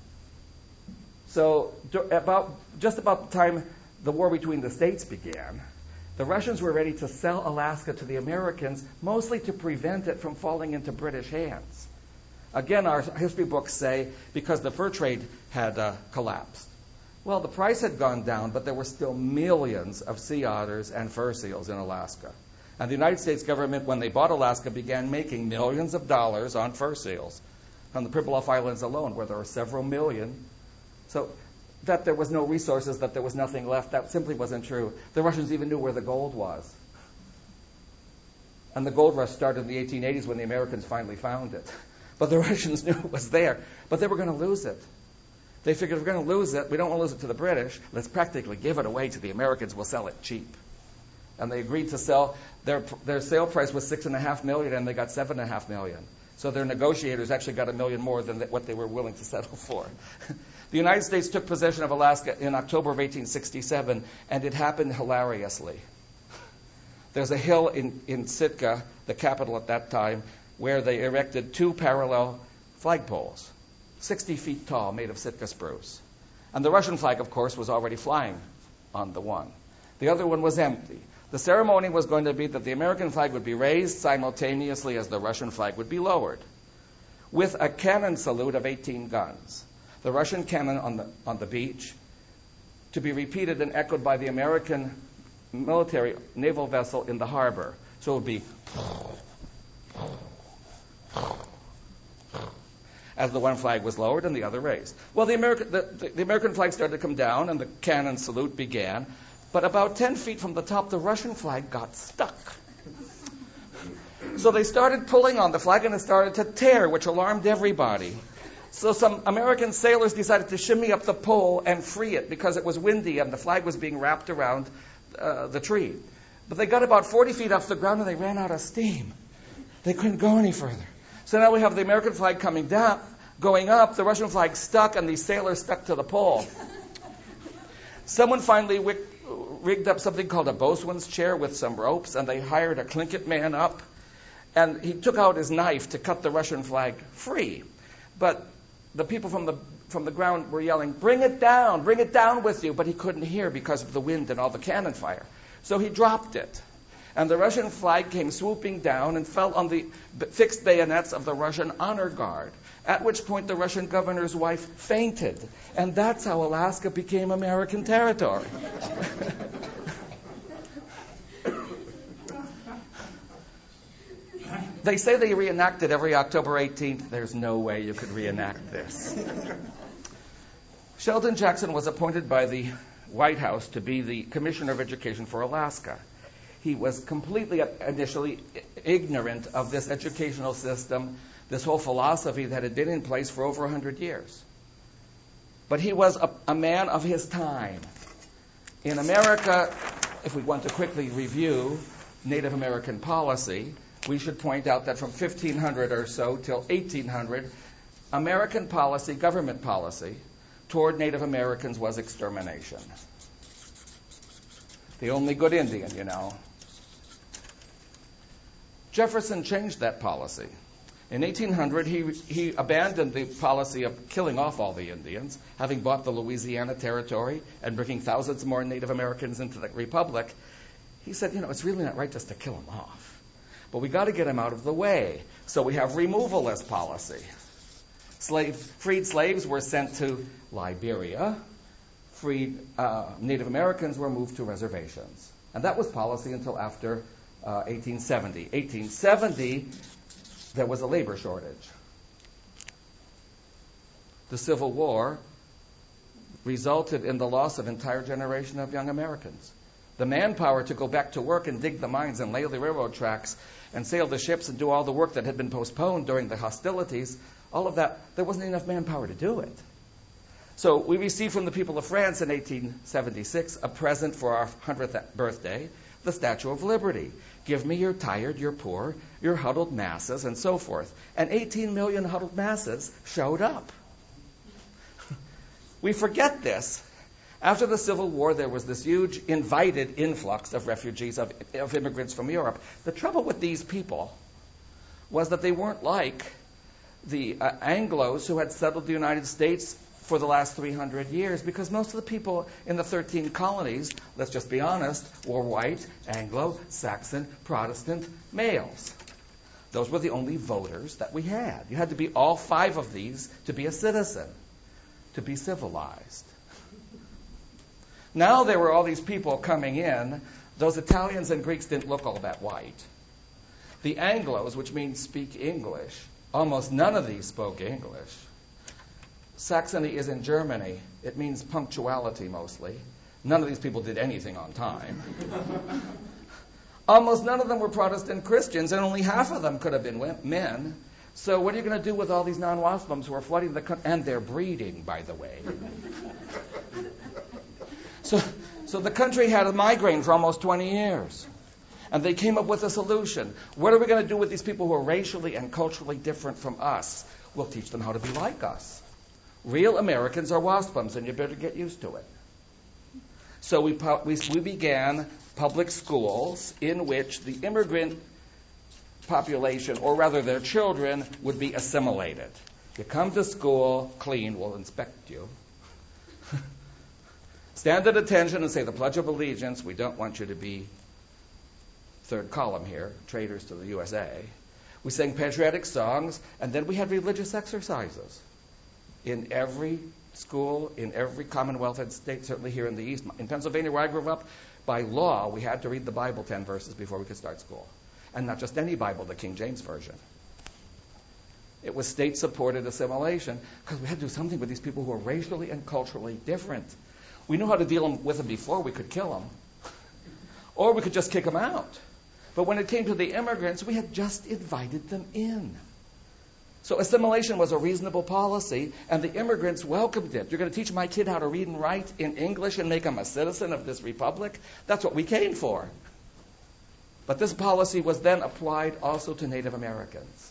So just about the time the war between the states began, the Russians were ready to sell Alaska to the Americans, mostly to prevent it from falling into British hands. Again, our history books say because the fur trade had collapsed. Well, the price had gone down, but there were still millions of sea otters and fur seals in Alaska. And the United States government, when they bought Alaska, began making millions of dollars on fur seals on the Pribilof Islands alone, where there are several million So that there was no resources, that there was nothing left, that simply wasn't true. The Russians even knew where the gold was. And the gold rush started in the 1880s when the Americans finally found it. But the Russians knew it was there. But they were going to lose it. They figured, if we're going to lose it, we don't want to lose it to the British. Let's practically give it away to the Americans. We'll sell it cheap. And they agreed to sell. Their sale price was $6.5 million, and they got $7.5 million. So their negotiators actually got $1 million more than what they were willing to settle for. The United States took possession of Alaska in October of 1867, and it happened hilariously. There's a hill in Sitka, the capital at that time, where they erected 2 parallel flagpoles, 60 feet tall, made of Sitka spruce. And the Russian flag, of course, was already flying on the one. The other one was empty. The ceremony was going to be that the American flag would be raised simultaneously as the Russian flag would be lowered, with a cannon salute of 18 guns. The Russian cannon on the beach, to be repeated and echoed by the American military naval vessel in the harbor. So it would be as the one flag was lowered and the other raised. Well, the American flag started to come down and the cannon salute began, but about 10 feet from the top, the Russian flag got stuck. So they started pulling on the flag and it started to tear, which alarmed everybody. So some American sailors decided to shimmy up the pole and free it because it was windy and the flag was being wrapped around the tree. But they got about 40 feet off the ground and they ran out of steam. They couldn't go any further. So now we have the American flag coming down, going up, the Russian flag stuck, and these sailors stuck to the pole. Someone finally rigged up something called a boatswain's chair with some ropes, and they hired a Tlingit man up, and he took out his knife to cut the Russian flag free. But the people from the ground were yelling, bring it down with you. But he couldn't hear because of the wind and all the cannon fire. So he dropped it. And the Russian flag came swooping down and fell on the fixed bayonets of the Russian honor guard, at which point the Russian governor's wife fainted. And that's how Alaska became American territory. They say they reenact it every October 18th. There's no way you could reenact this. Sheldon Jackson was appointed by the White House to be the Commissioner of Education for Alaska. He was completely initially ignorant of this educational system, this whole philosophy that had been in place for over 100 years. But he was a man of his time. In America, if we want to quickly review Native American policy, we should point out that from 1500 or so till 1800, American policy, government policy, toward Native Americans was extermination. The only good Indian, you know. Jefferson changed that policy. In 1800, he abandoned the policy of killing off all the Indians, having bought the Louisiana Territory and bringing thousands more Native Americans into the Republic. He said, it's really not right just to kill them off. But we got to get them out of the way. So we have removal as policy. Freed slaves were sent to Liberia. Freed Native Americans were moved to reservations. And that was policy until after 1870. 1870, there was a labor shortage. The Civil War resulted in the loss of an entire generation of young Americans. The manpower to go back to work and dig the mines and lay the railroad tracks and sail the ships and do all the work that had been postponed during the hostilities, all of that, there wasn't enough manpower to do it. So we received from the people of France in 1876 a present for our 100th birthday, the Statue of Liberty. Give me your tired, your poor, your huddled masses, and so forth. And 18 million huddled masses showed up. We forget this. After the Civil War, there was this huge invited influx of refugees, of immigrants from Europe. The trouble with these people was that they weren't like the Anglos who had settled the United States for the last 300 years, because most of the people in the 13 colonies, let's just be honest, were white, Anglo, Saxon, Protestant males. Those were the only voters that we had. You had to be all 5 of these to be a citizen, to be civilized. Now there were all these people coming in. Those Italians and Greeks didn't look all that white. The Anglos, which means speak English, almost none of these spoke English. Saxony is in Germany. It means punctuality mostly. None of these people did anything on time. Almost none of them were Protestant Christians, and only half of them could have been men. So what are you going to do with all these non-Muslims who are flooding the country? And they're breeding, by the way. So the country had a migraine for almost 20 years. And they came up with a solution. What are we going to do with these people who are racially and culturally different from us? We'll teach them how to be like us. Real Americans are WASPums, and you better get used to it. So we began public schools in which the immigrant population, or rather their children, would be assimilated. You come to school clean, we'll inspect you. Stand at attention and say the Pledge of Allegiance. We don't want you to be third column here, traitors to the USA. We sang patriotic songs, and then we had religious exercises in every school, in every Commonwealth state, certainly here in the East. In Pennsylvania, where I grew up, by law, we had to read the Bible 10 verses before we could start school. And not just any Bible, the King James Version. It was state-supported assimilation because we had to do something with these people who are racially and culturally different. We knew how to deal with them before we could kill them. Or we could just kick them out. But when it came to the immigrants, we had just invited them in. So assimilation was a reasonable policy, and the immigrants welcomed it. You're going to teach my kid how to read and write in English and make him a citizen of this republic? That's what we came for. But this policy was then applied also to Native Americans,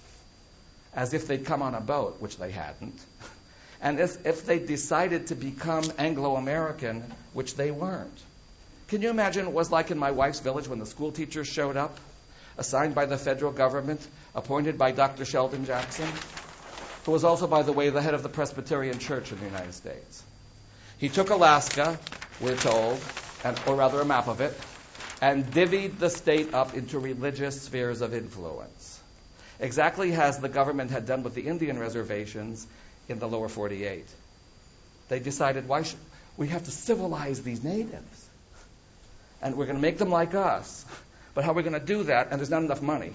as if they'd come on a boat, which they hadn't, and as if they decided to become Anglo-American, which they weren't. Can you imagine what it was like in my wife's village when the school teachers showed up, assigned by the federal government, appointed by Dr. Sheldon Jackson, who was also, by the way, the head of the Presbyterian Church in the United States. He took Alaska, we're told, or rather a map of it, and divvied the state up into religious spheres of influence, exactly as the government had done with the Indian reservations in the lower 48. They decided, we have to civilize these natives, and we're going to make them like us. But how are we going to do that? And there's not enough money.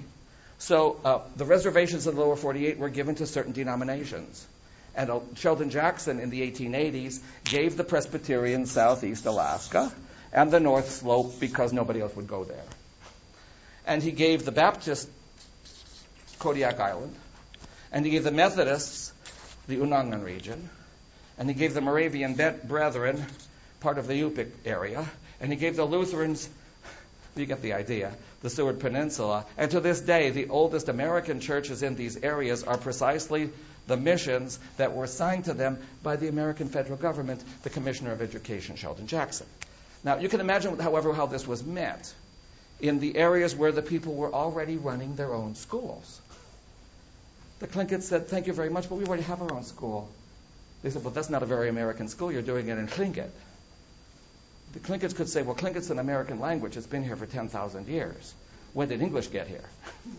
So the reservations in the lower 48 were given to certain denominations. And Sheldon Jackson in the 1880s gave the Presbyterian Southeast Alaska and the North Slope because nobody else would go there. And he gave the Baptist Kodiak Island. And he gave the Methodists the Unangan region. And he gave the Moravian Brethren part of the Yupik area. And he gave the Lutherans, you get the idea, the Seward Peninsula. And to this day, the oldest American churches in these areas are precisely the missions that were assigned to them by the American federal government, the Commissioner of Education, Sheldon Jackson. Now, you can imagine, however, how this was met in the areas where the people were already running their own schools. The Tlinkits said, thank you very much, but we already have our own school. They said, well, that's not a very American school. You're doing it in Tlingit. The Tlinkits could say, well, Tlingit's an American language. It's been here for 10,000 years. When did English get here?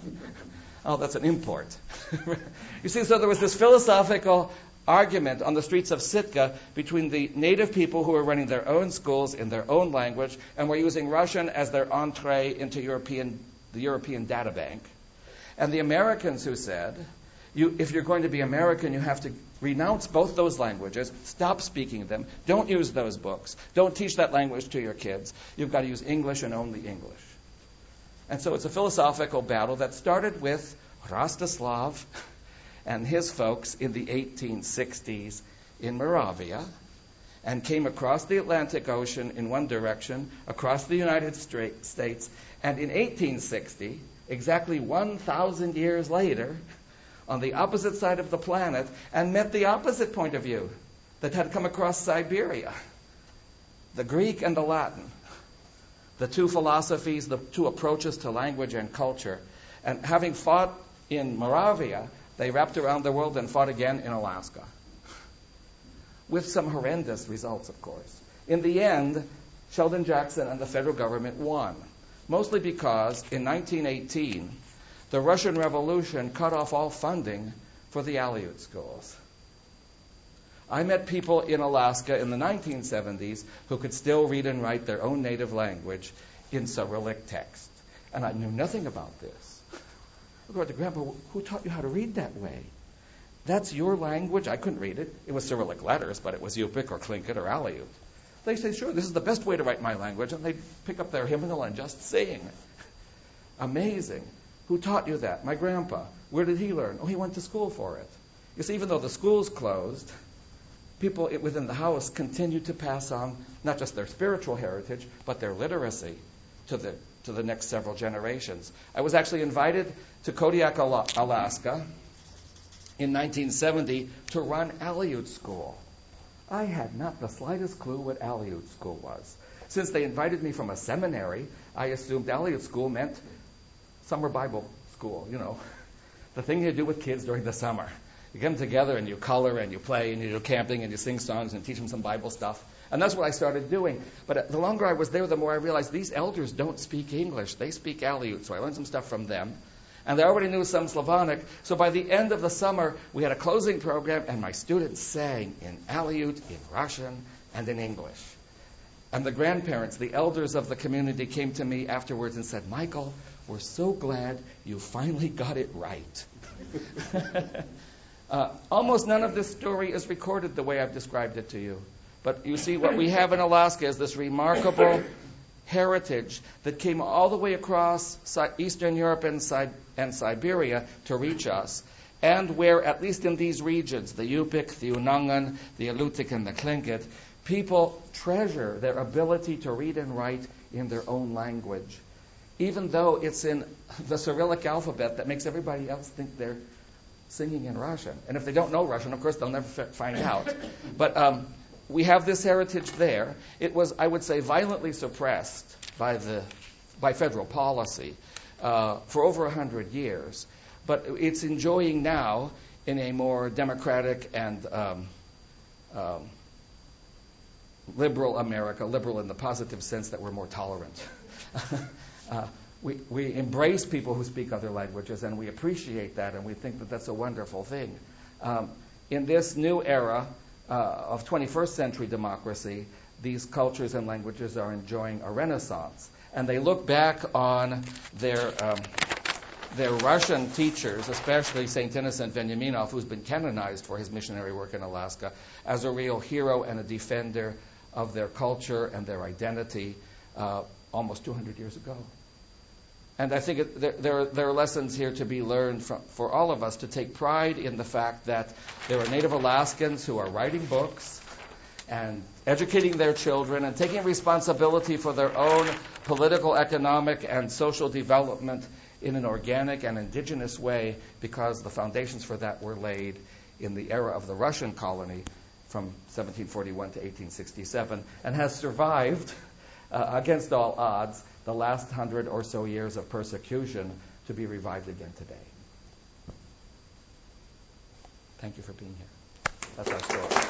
Oh, that's an import. You see, so there was this philosophical argument on the streets of Sitka between the native people who were running their own schools in their own language and were using Russian as their entree into the European data bank, and the Americans who said, if you're going to be American, you have to renounce both those languages, stop speaking them, don't use those books, don't teach that language to your kids. You've got to use English and only English. And so it's a philosophical battle that started with Rostislav and his folks in the 1860s in Moravia and came across the Atlantic Ocean in one direction, across the United States, and in 1860, exactly 1,000 years later, on the opposite side of the planet, and met the opposite point of view that had come across Siberia, the Greek and the Latin, the two philosophies, the two approaches to language and culture. And having fought in Moravia, they wrapped around the world and fought again in Alaska, with some horrendous results, of course. In the end, Sheldon Jackson and the federal government won, mostly because in 1918, the Russian Revolution cut off all funding for the Aleut schools. I met people in Alaska in the 1970s who could still read and write their own native language in Cyrillic text. And I knew nothing about this. I go to Grandpa, who taught you how to read that way? That's your language? I couldn't read it. It was Cyrillic letters, but it was Yupik or Tlingit or Aleut. They say, sure, this is the best way to write my language. And they'd pick up their hymnal and just sing. Amazing. Who taught you that? My grandpa. Where did he learn? Oh, he went to school for it. You see, even though the schools closed, people within the house continued to pass on not just their spiritual heritage, but their literacy to the next several generations. I was actually invited to Kodiak, Alaska in 1970 to run Aleut School. I had not the slightest clue what Aleut School was. Since they invited me from a seminary, I assumed Aleut School meant summer Bible school, the thing you do with kids during the summer. You get them together and you color and you play and you do camping and you sing songs and teach them some Bible stuff. And that's what I started doing. But the longer I was there, the more I realized these elders don't speak English. They speak Aleut. So I learned some stuff from them. And they already knew some Slavonic. So by the end of the summer, we had a closing program, and my students sang in Aleut, in Russian, and in English. And the grandparents, the elders of the community, came to me afterwards and said, Michael, we're so glad you finally got it right. Almost none of this story is recorded the way I've described it to you. But you see, what we have in Alaska is this remarkable heritage that came all the way across Eastern Europe and Siberia to reach us, and where, at least in these regions, the Yupik, the Unangan, the Alutiiq, and the Tlingit, people treasure their ability to read and write in their own language, even though it's in the Cyrillic alphabet that makes everybody else think they're singing in Russian. And if they don't know Russian, of course, they'll never find out. But we have this heritage there. It was, I would say, violently suppressed by federal policy for over 100 years. But it's enjoying now in a more democratic and liberal America, liberal in the positive sense that we're more tolerant. We embrace people who speak other languages, and we appreciate that, and we think that that's a wonderful thing. In this new era of 21st century democracy, these cultures and languages are enjoying a renaissance. And they look back on their Russian teachers, especially St. Innocent Veniaminov, who's been canonized for his missionary work in Alaska, as a real hero and a defender of their culture and their identity almost 200 years ago. And I think there are lessons here to be learned for all of us to take pride in the fact that there are Native Alaskans who are writing books and educating their children and taking responsibility for their own political, economic, and social development in an organic and indigenous way, because the foundations for that were laid in the era of the Russian colony from 1741 to 1867, and has survived against all odds the last 100 or so years of persecution to be revived again today. Thank you for being here. That's our story.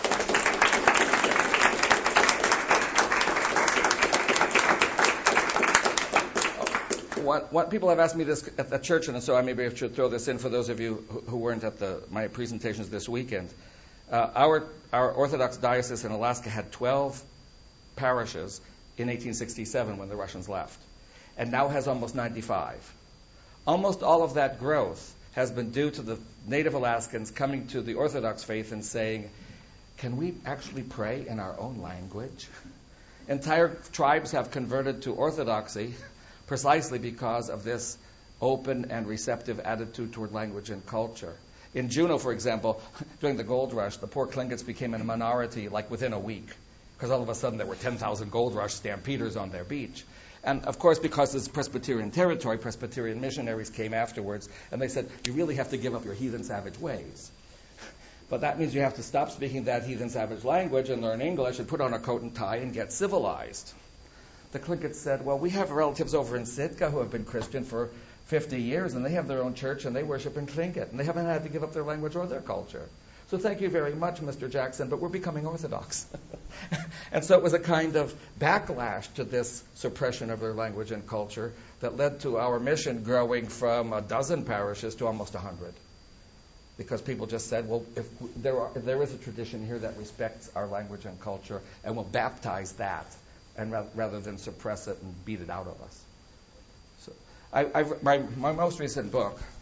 What people have asked me this at the church, and so I maybe should throw this in for those of you who weren't at my presentations this weekend. Our Orthodox diocese in Alaska had 12 parishes in 1867 when the Russians left, and now has almost 95. Almost all of that growth has been due to the Native Alaskans coming to the Orthodox faith and saying, can we actually pray in our own language? Entire tribes have converted to Orthodoxy precisely because of this open and receptive attitude toward language and culture. In Juneau, for example, during the gold rush, the poor Tlingits became a minority like within a week, because all of a sudden there were 10,000 gold rush stampeders on their beach. And of course, because it's Presbyterian territory, Presbyterian missionaries came afterwards, and they said, you really have to give up your heathen savage ways. But that means you have to stop speaking that heathen savage language and learn English and put on a coat and tie and get civilized. The Tlingits said, well, we have relatives over in Sitka who have been Christian for 50 years, and they have their own church, and they worship in Tlingit, and they haven't had to give up their language or their culture. So thank you very much, Mr. Jackson, but we're becoming Orthodox. And so it was a kind of backlash to this suppression of their language and culture that led to our mission growing from a dozen parishes to almost 100. Because people just said, well, if there is a tradition here that respects our language and culture, and we'll baptize that, and rather than suppress it and beat it out of us. So, my most recent book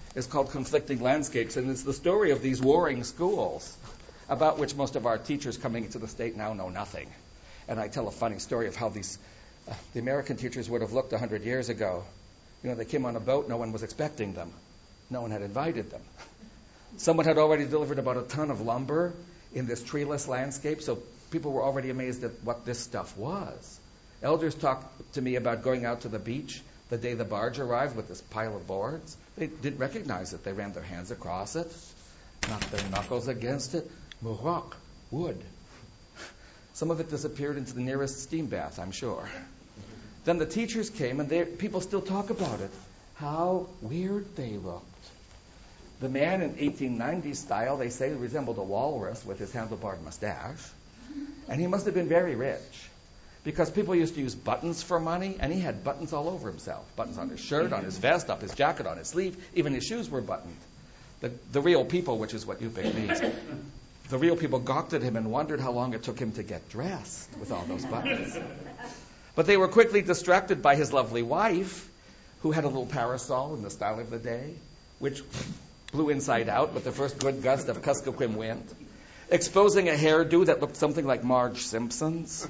is called Conflicting Landscapes, and it's the story of these warring schools about which most of our teachers coming into the state now know nothing. And I tell a funny story of how the American teachers would have looked 100 years ago. They came on a boat, no one was expecting them. No one had invited them. Someone had already delivered about a ton of lumber in this treeless landscape, so people were already amazed at what this stuff was. Elders talked to me about going out to the beach the day the barge arrived with this pile of boards. They didn't recognize it. They ran their hands across it, knocked their knuckles against it. Rock, wood. Some of it disappeared into the nearest steam bath, I'm sure. Then the teachers came, and people still talk about it. How weird they looked. The man in 1890s style, they say, resembled a walrus with his handlebarred mustache. And he must have been very rich, because people used to use buttons for money, and he had buttons all over himself. Buttons on his shirt, on his vest, up his jacket, on his sleeve. Even his shoes were buttoned. The real people, which is what UPenn means, the real people gawked at him and wondered how long it took him to get dressed with all those buttons. But they were quickly distracted by his lovely wife, who had a little parasol in the style of the day, which blew inside out with the first good gust of Kuskokwim wind, exposing a hairdo that looked something like Marge Simpson's.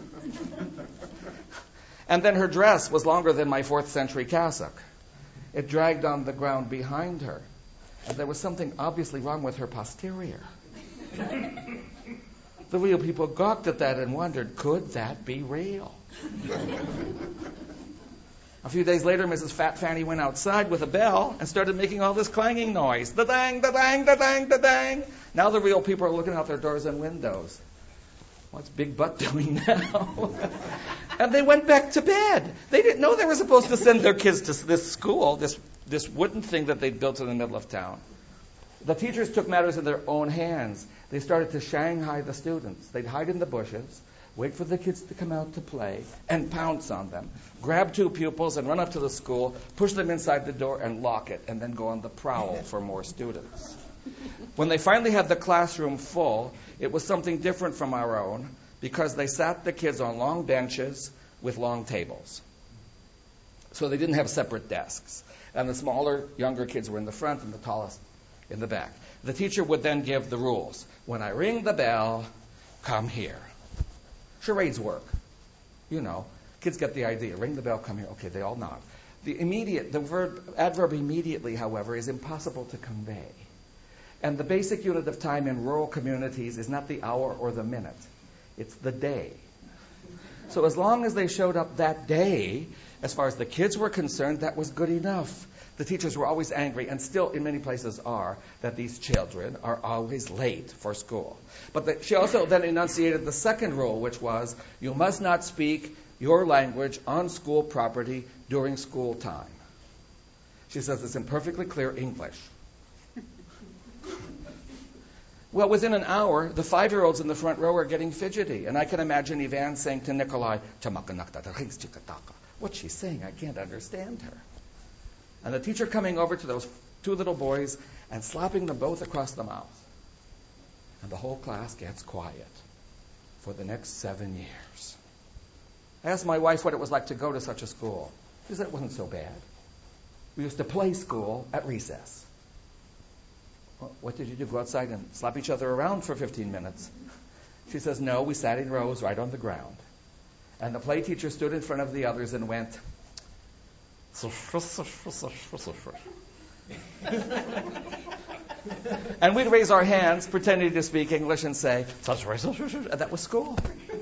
And then her dress was longer than my 4th century cassock. It dragged on the ground behind her, and there was something obviously wrong with her posterior. The real people gawked at that and wondered, could that be real? A few days later, Mrs. Fat Fanny went outside with a bell and started making all this clanging noise. Da-dang, da-dang, da-dang, da-dang. Now the real people are looking out their doors and windows. What's Big Butt doing now? And they went back to bed. They didn't know they were supposed to send their kids to this school, this wooden thing that they'd built in the middle of town. The teachers took matters in their own hands. They started to Shanghai the students. They'd hide in the bushes, wait for the kids to come out to play, and pounce on them. Grab 2 pupils and run up to the school, push them inside the door and lock it, and then go on the prowl for more students. When they finally had the classroom full, it was something different from our own, because they sat the kids on long benches with long tables. So they didn't have separate desks. And the smaller, younger kids were in the front and the tallest in the back. The teacher would then give the rules. When I ring the bell, come here. Charades work. Kids get the idea. Ring the bell, come here. Okay, they all nod. The adverb immediately, however, is impossible to convey. And the basic unit of time in rural communities is not the hour or the minute. It's the day. So as long as they showed up that day, as far as the kids were concerned, that was good enough. The teachers were always angry, and still in many places are, that these children are always late for school. But she also then enunciated the second rule, which was, you must not speak your language on school property during school time. She says it's in perfectly clear English. Well, within an hour, the 5-year-olds in the front row are getting fidgety, and I can imagine Ivan saying to Nikolai, what's she saying? I can't understand her. And the teacher coming over to those 2 little boys and slapping them both across the mouth. And the whole class gets quiet for the next 7 years. I asked my wife what it was like to go to such a school. She said it wasn't so bad. We used to play school at recess. Well, what did you do? Go outside and slap each other around for 15 minutes? She says, no, we sat in rows right on the ground. And the play teacher stood in front of the others and went, and we'd raise our hands, pretending to speak English, and say, and that was school.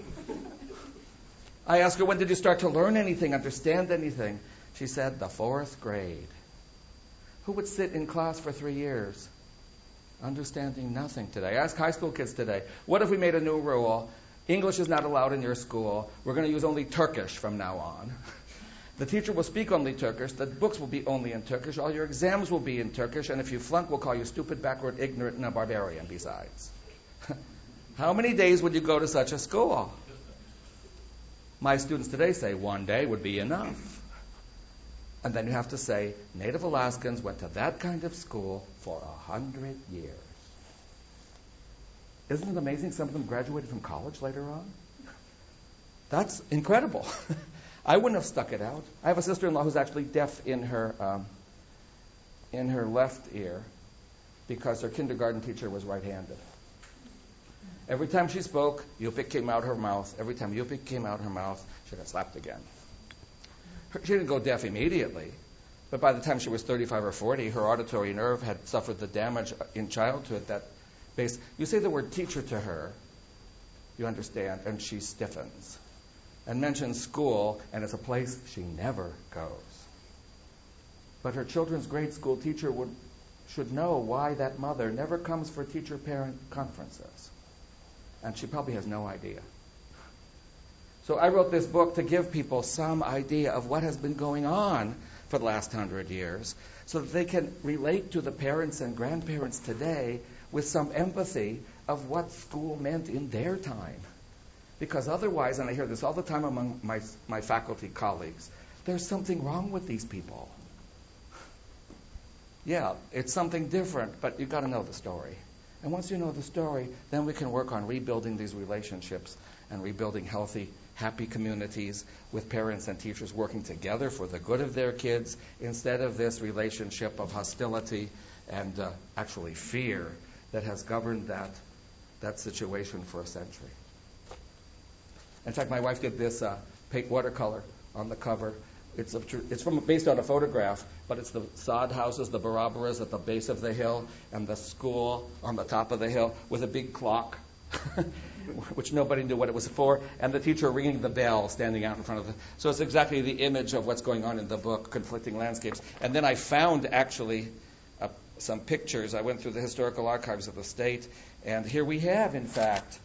I asked her, when did you start to learn anything, understand anything? She said, the 4th grade. Who would sit in class for 3 years, understanding nothing today? I asked high school kids today, what if we made a new rule? English is not allowed in your school. We're going to use only Turkish from now on. The teacher will speak only Turkish. The books will be only in Turkish. All your exams will be in Turkish. And if you flunk, we'll call you stupid, backward, ignorant, and a barbarian besides. How many days would you go to such a school? My students today say 1 day would be enough. And then you have to say, Native Alaskans went to that kind of school for 100 years. Isn't it amazing some of them graduated from college later on? That's incredible. I wouldn't have stuck it out. I have a sister-in-law who's actually deaf in her in her left ear because her kindergarten teacher was right-handed. Every time she spoke, Yupik came out her mouth. Every time Yupik came out her mouth, she got slapped again. She didn't go deaf immediately, but by the time she was 35 or 40, her auditory nerve had suffered the damage in childhood that you say the word teacher to her, you understand, and she stiffens. And mentions school, and it's a place she never goes. But her children's grade school teacher should know why that mother never comes for teacher-parent conferences. And she probably has no idea. So I wrote this book to give people some idea of what has been going on for the last 100 years so that they can relate to the parents and grandparents today with some empathy of what school meant in their time. Because otherwise, and I hear this all the time among my faculty colleagues, there's something wrong with these people. Yeah, it's something different, but you've got to know the story. And once you know the story, then we can work on rebuilding these relationships and rebuilding healthy, happy communities with parents and teachers working together for the good of their kids instead of this relationship of hostility and actually fear that has governed that situation for a century. In fact, my wife did this pink watercolor on the cover. It's based on a photograph, but it's the sod houses, the Barabaras at the base of the hill, and the school on the top of the hill with a big clock, which nobody knew what it was for, and the teacher ringing the bell standing out in front of the... So it's exactly the image of what's going on in the book, Conflicting Landscapes. And then I found, actually, some pictures. I went through the historical archives of the state, and here we have, in fact,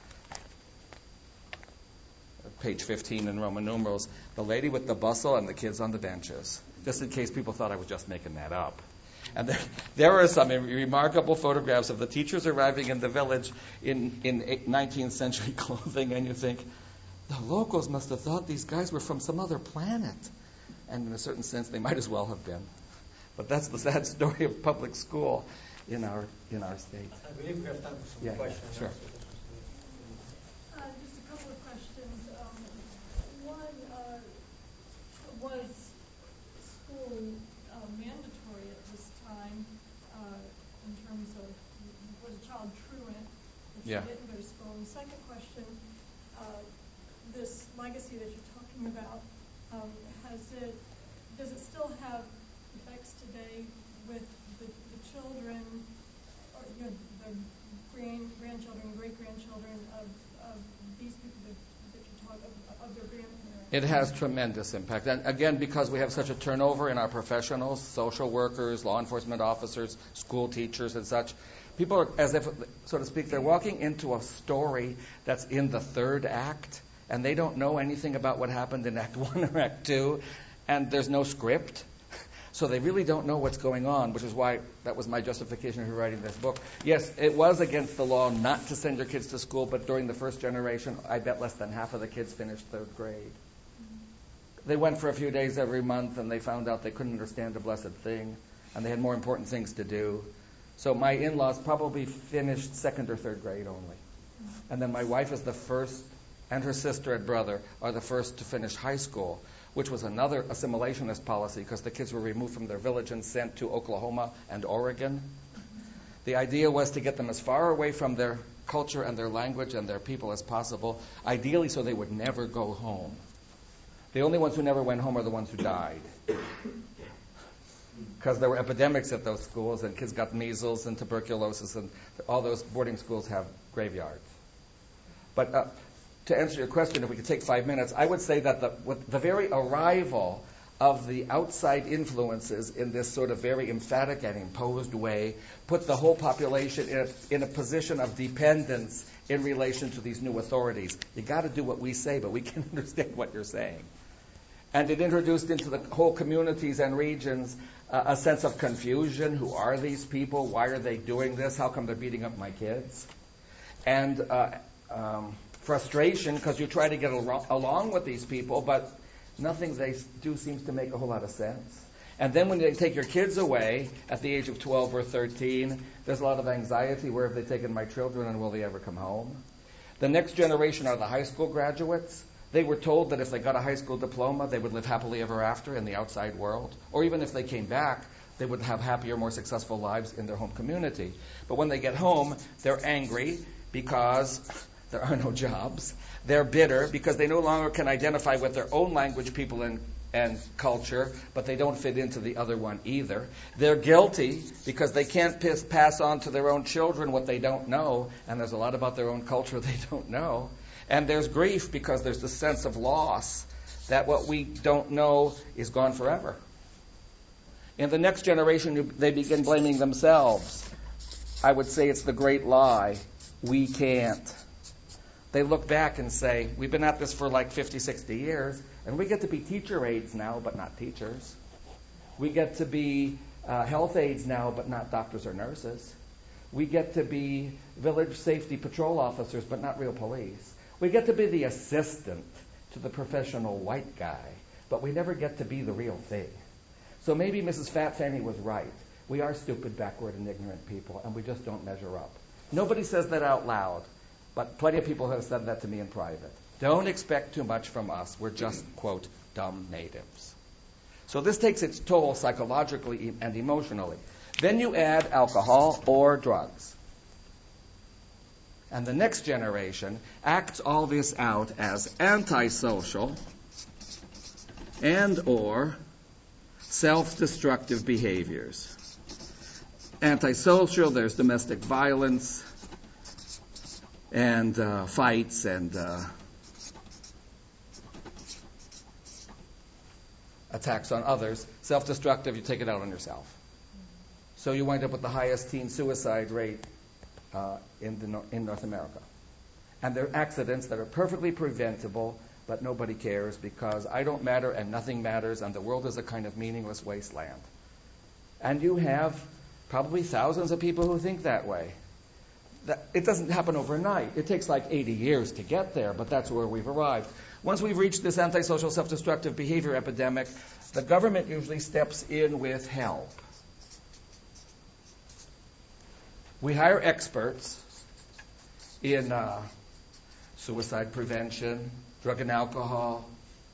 page 15 in Roman numerals, the lady with the bustle and the kids on the benches, just in case people thought I was just making that up. And there are some remarkable photographs of the teachers arriving in the village in 19th century clothing, and you think, the locals must have thought these guys were from some other planet. And in a certain sense, they might as well have been. But that's the sad story of public school in our state. I believe we have time for some questions. Sure. Just a couple of questions. One, was school mandatory at this time in terms of was a child truant if she didn't go to school? And the second question, this legacy that you're talking about, does it still have effects today with the children, or the grandchildren, great-grandchildren of these people that you talk of their grandparents? It has tremendous impact. And again, because we have such a turnover in our professionals, social workers, law enforcement officers, school teachers and such, people are, as if, so to speak, they're walking into a story that's in the third act, and they don't know anything about what happened in Act 1 or Act 2, and there's no script. So they really don't know what's going on, which is why that was my justification for writing this book. Yes, it was against the law not to send your kids to school, but during the first generation, I bet less than half of the kids finished third grade. They went for a few days every month, and they found out they couldn't understand a blessed thing, and they had more important things to do. So my in-laws probably finished second or third grade only. And then my wife is the first, and her sister and brother are the first to finish high school, which was another assimilationist policy because the kids were removed from their village and sent to Oklahoma and Oregon. The idea was to get them as far away from their culture and their language and their people as possible, ideally so they would never go home. The only ones who never went home are the ones who died. Because there were epidemics at those schools, and kids got measles and tuberculosis, and all those boarding schools have graveyards. But to answer your question, if we could take 5 minutes, I would say that the very arrival of the outside influences in this sort of very emphatic and imposed way put the whole population in a position of dependence in relation to these new authorities. You got to do what we say, but we can't understand what you're saying. And it introduced into the whole communities and regions a sense of confusion. Who are these people? Why are they doing this? How come they're beating up my kids? And frustration because you try to get along with these people, but nothing they do seems to make a whole lot of sense. And then when they take your kids away at the age of 12 or 13, there's a lot of anxiety. Where have they taken my children, and will they ever come home? The next generation are the high school graduates. They were told that if they got a high school diploma, they would live happily ever after in the outside world. Or even if they came back, They would have happier, more successful lives in their home community. But when they get home, they're angry because there are no jobs. They're bitter because they no longer can identify with their own language, people, and culture, but they don't fit into the other one either. They're guilty because they can't pass on to their own children what they don't know, and there's a lot about their own culture they don't know. And there's grief because there's this sense of loss that what we don't know is gone forever. In the next generation, they begin blaming themselves. I would say it's the great lie. We can't. They look back and say, we've been at this for like 50, 60 years, and we get to be teacher aides now, but not teachers. We get to be health aides now, but not doctors or nurses. We get to be village safety patrol officers, but not real police. We get to be the assistant to the professional white guy, but we never get to be the real thing. So maybe Mrs. Fat Fanny was right. We are stupid, backward, and ignorant people, and we just don't measure up. Nobody says that out loud, but plenty of people have said that to me in private. Don't expect too much from us. We're just, quote, dumb natives. So this takes its toll psychologically and emotionally. Then you add alcohol or drugs. And the next generation acts all this out as antisocial and or self-destructive behaviors. Antisocial, there's domestic violence and fights and attacks on others. Self-destructive, you take it out on yourself. So you wind up with the highest teen suicide rate in North America. And they're accidents that are perfectly preventable, but nobody cares because I don't matter and nothing matters and the world is a kind of meaningless wasteland. And you have probably thousands of people who think that way. It doesn't happen overnight. It takes like 80 years to get there, but that's where we've arrived. Once we've reached this antisocial self-destructive behavior epidemic, the government usually steps in with help. We hire experts in suicide prevention, drug and alcohol,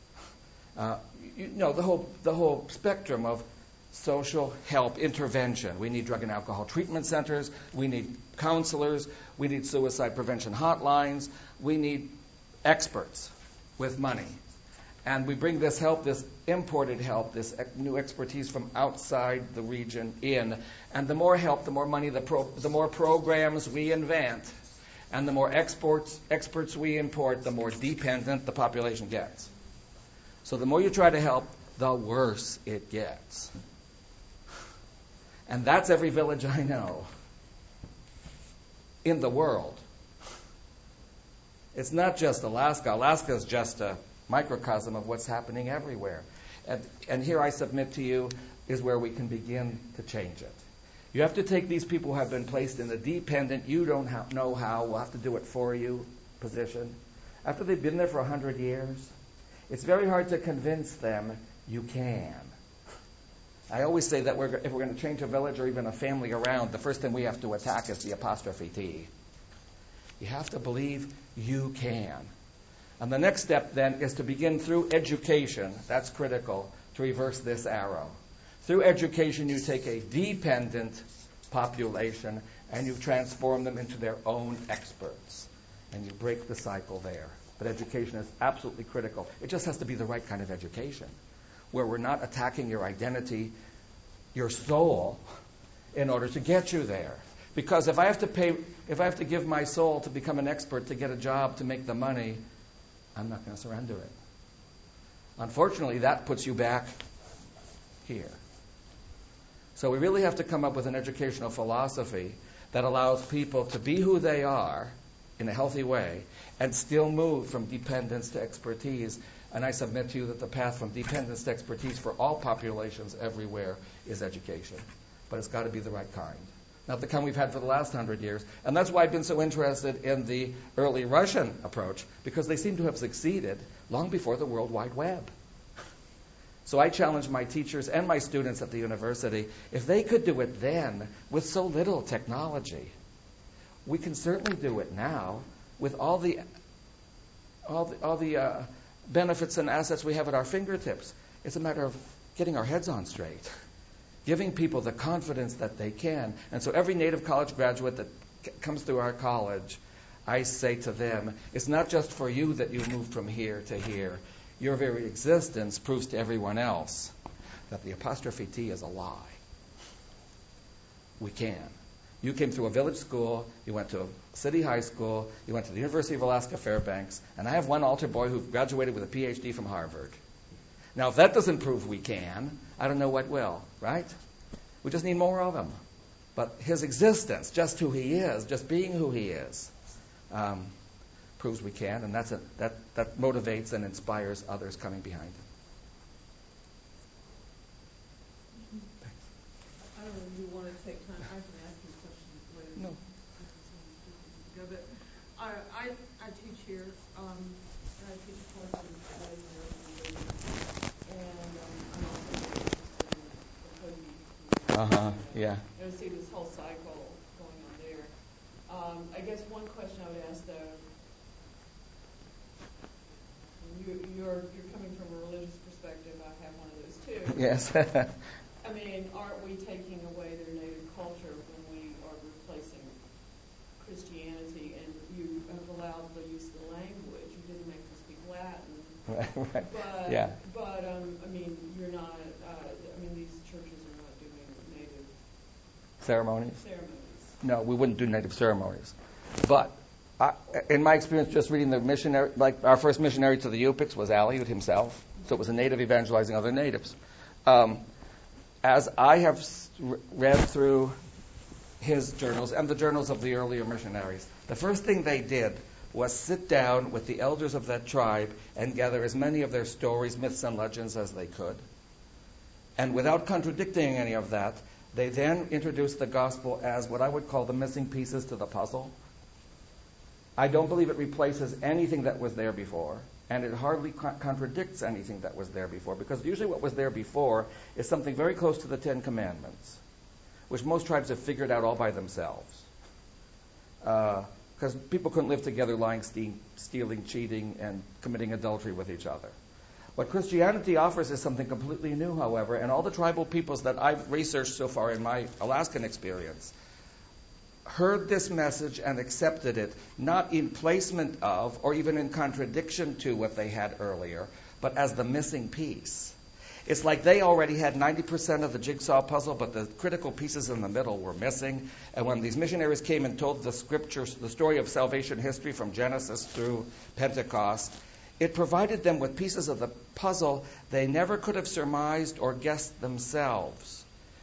the whole spectrum of social help intervention. We need drug and alcohol treatment centers. We need counselors. We need suicide prevention hotlines. We need experts with money. And we bring this help, this imported help, this new expertise from outside the region in. And the more help, the more money, the more programs we invent, and the more experts we import, the more dependent the population gets. So the more you try to help, the worse it gets. And that's every village I know in the world. It's not just Alaska. Alaska is just a microcosm of what's happening everywhere. And here I submit to you is where we can begin to change it. You have to take these people who have been placed in the dependent, you don't know how, we'll have to do it for you position. After they've been there for 100 years, it's very hard to convince them you can. I always say that if we're going to change a village or even a family around, the first thing we have to attack is the apostrophe T. You have to believe you can. And the next step then is to begin through education, that's critical, to reverse this arrow. Through education, you take a dependent population and you transform them into their own experts. And you break the cycle there. But education is absolutely critical. It just has to be the right kind of education, where we're not attacking your identity, your soul, in order to get you there. Because if I have to give my soul to become an expert, to get a job, to make the money, I'm not going to surrender it. Unfortunately, that puts you back here. So we really have to come up with an educational philosophy that allows people to be who they are in a healthy way and still move from dependence to expertise. And I submit to you that the path from dependence to expertise for all populations everywhere is education. But it's got to be the right kind. Not the kind we've had for the last 100 years. And that's why I've been so interested in the early Russian approach, because they seem to have succeeded long before the World Wide Web. So I challenge my teachers and my students at the university, if they could do it then with so little technology, we can certainly do it now with all the benefits and assets we have at our fingertips. It's a matter of getting our heads on straight giving people the confidence that they can. And so every Native college graduate that comes through our college, I say to them, it's not just for you that you moved from here to here. Your very existence proves to everyone else that the apostrophe T is a lie. We can. You came through a village school, you went to a city high school, you went to the University of Alaska Fairbanks, and I have one altar boy who graduated with a PhD from Harvard. Now, if that doesn't prove we can, I don't know what will, right? We just need more of him. But his existence, just who he is, just being who he is, proves we can, and that motivates and inspires others coming behind him. I don't know if you want to take time. I can ask you questions later. No. But I teach here. I teach courses and I'm also the Cody. Yeah. You see this whole cycle going on there. I guess one question I would ask though. You're coming from a religious perspective. I have one of those too. Yes. I mean, aren't we taking away their native culture when we are replacing Christianity? And you have allowed the use of the language. You didn't make them speak Latin. Right. But, Yeah. But I mean, you're not. I mean, these churches are not doing native Ceremonies? ceremonies. No, we wouldn't do native ceremonies. But in my experience, just reading the missionary, like our first missionary to the Yupiks was Aleut himself. So it was a native evangelizing other natives. As I have read through his journals and the journals of the earlier missionaries, the first thing they did was sit down with the elders of that tribe and gather as many of their stories, myths, and legends as they could. And without contradicting any of that, they then introduced the gospel as what I would call the missing pieces to the puzzle. I don't believe it replaces anything that was there before, and it hardly contradicts anything that was there before, because usually what was there before is something very close to the Ten Commandments, which most tribes have figured out all by themselves. Because people couldn't live together lying, stealing, cheating, and committing adultery with each other. What Christianity offers is something completely new, however, and all the tribal peoples that I've researched so far in my Alaskan experience heard this message and accepted it, not in placement of or even in contradiction to what they had earlier, but as the missing piece. It's like they already had 90% of the jigsaw puzzle, but the critical pieces in the middle were missing. And when these missionaries came and told the scriptures, the story of salvation history from Genesis through Pentecost, it provided them with pieces of the puzzle they never could have surmised or guessed themselves,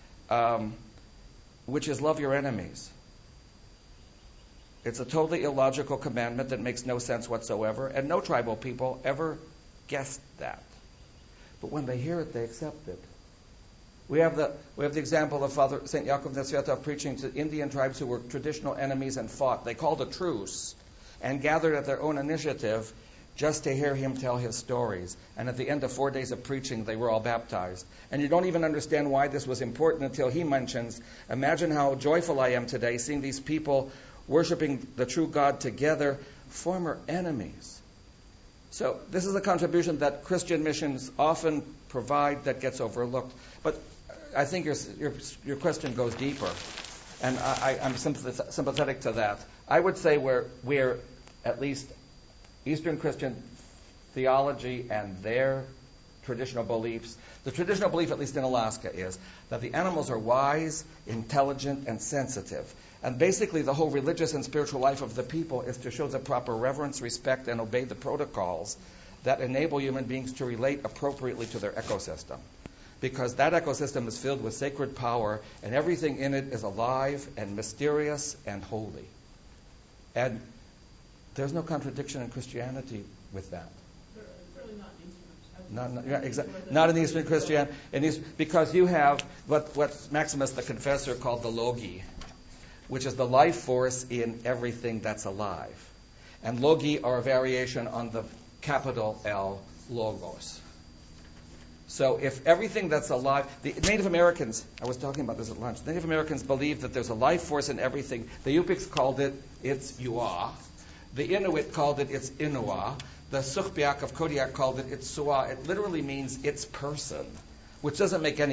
which is love your enemies. It's a totally illogical commandment that makes no sense whatsoever, and no tribal people ever guessed that. But when they hear it, they accept it. We have the example of Father St. Yakov Nesviatov preaching to Indian tribes who were traditional enemies and fought. They called a truce and gathered at their own initiative just to hear him tell his stories. And at the end of 4 days of preaching, they were all baptized. And you don't even understand why this was important until he mentions, imagine how joyful I am today seeing these people worshiping the true God together, former enemies. So this is a contribution that Christian missions often provide that gets overlooked. But I think your question goes deeper, and I'm sympathetic to that. I would say we're at least Eastern Christian theology and their traditional beliefs. The traditional belief, at least in Alaska, is that the animals are wise, intelligent, and sensitive. And basically the whole religious and spiritual life of the people is to show the proper reverence, respect, and obey the protocols that enable human beings to relate appropriately to their ecosystem. Because that ecosystem is filled with sacred power, and everything in it is alive and mysterious and holy. And there's no contradiction in Christianity with that. Certainly not in Eastern. Not in Eastern Christianity. Because you have what Maximus the Confessor called the Logi, which is the life force in everything that's alive. And Logi are a variation on the capital L, Logos. So if everything that's alive, the Native Americans, I was talking about this at lunch, Native Americans believe that there's a life force in everything. The Yupiks called it its Yuah. The Inuit called it its Inua. The Sugpiaq of Kodiak called it its Suah. It literally means its person, which doesn't make any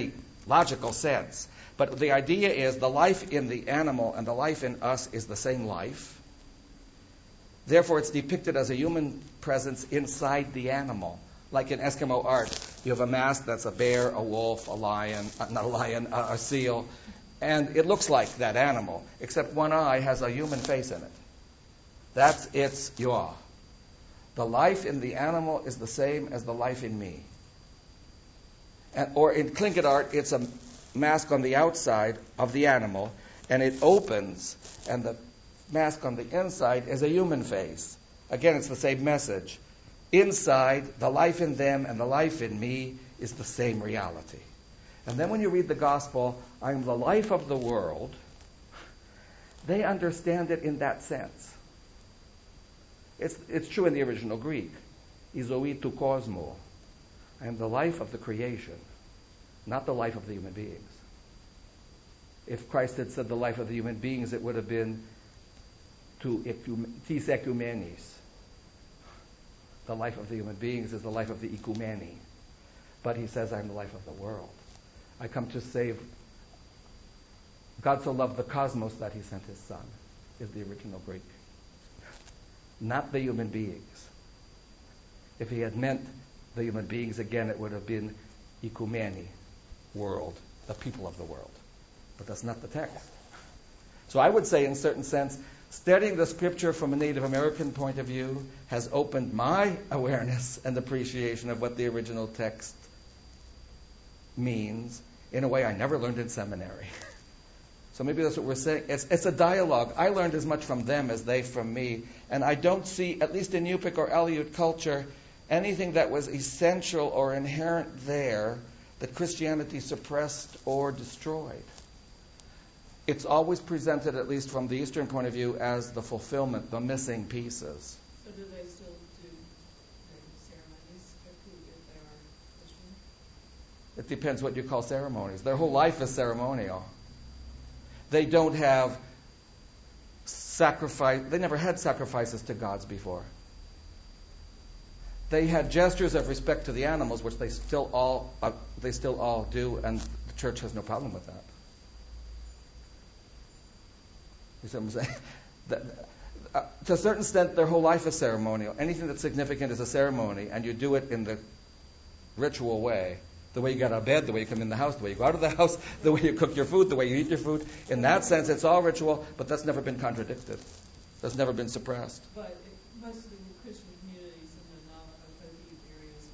logical sense. But the idea is the life in the animal and the life in us is the same life. Therefore, it's depicted as a human presence inside the animal. Like in Eskimo art, you have a mask that's a bear, a wolf, a lion, not a lion, a seal. And it looks like that animal, except one eye has a human face in it. That's its yaw. The life in the animal is the same as the life in me. Or in Tlingit art, it's a mask on the outside of the animal, and it opens, and the mask on the inside is a human face. Again, it's the same message. Inside, the life in them and the life in me is the same reality. And then when you read the gospel, I'm the life of the world, they understand it in that sense. It's true in the original Greek. Izoi tu kosmo. I am the life of the creation, not the life of the human beings. If Christ had said the life of the human beings, it would have been tis ecumenis. The life of the human beings is the life of the ecumeni. But he says, I'm the life of the world. I come to save. God so loved the cosmos that he sent his son, is the original Greek. Not the human beings. If he had meant the human beings, again, it would have been ecumeni, world, the people of the world. But that's not the text. So I would say, in a certain sense, studying the scripture from a Native American point of view has opened my awareness and appreciation of what the original text means in a way I never learned in seminary. So maybe that's what we're saying. It's a dialogue. I learned as much from them as they from me. And I don't see, at least in Yupik or Aleut culture, anything that was essential or inherent there that Christianity suppressed or destroyed. It's always presented, at least from the Eastern point of view, as the fulfillment, the missing pieces. So do they still do ceremonies if they are Christian? It depends what you call ceremonies. Their whole life is ceremonial. They don't have sacrifice. They never had sacrifices to gods before. They had gestures of respect to the animals, which they still all do, and the church has no problem with that. You see what I'm saying? To a certain extent, their whole life is ceremonial. Anything that's significant is a ceremony, and you do it in the ritual way. The way you get out of bed, the way you come in the house, the way you go out of the house, the way you cook your food, the way you eat your food. In that sense, it's all ritual, but that's never been contradicted. That's never been suppressed. But most of the Christian communities in the non-Ocoee areas,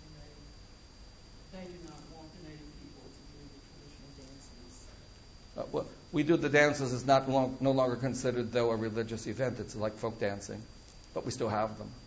they do not want the Native people to do the traditional dances. Well, we do the dances. It's no longer considered, though, a religious event. It's like folk dancing, but we still have them.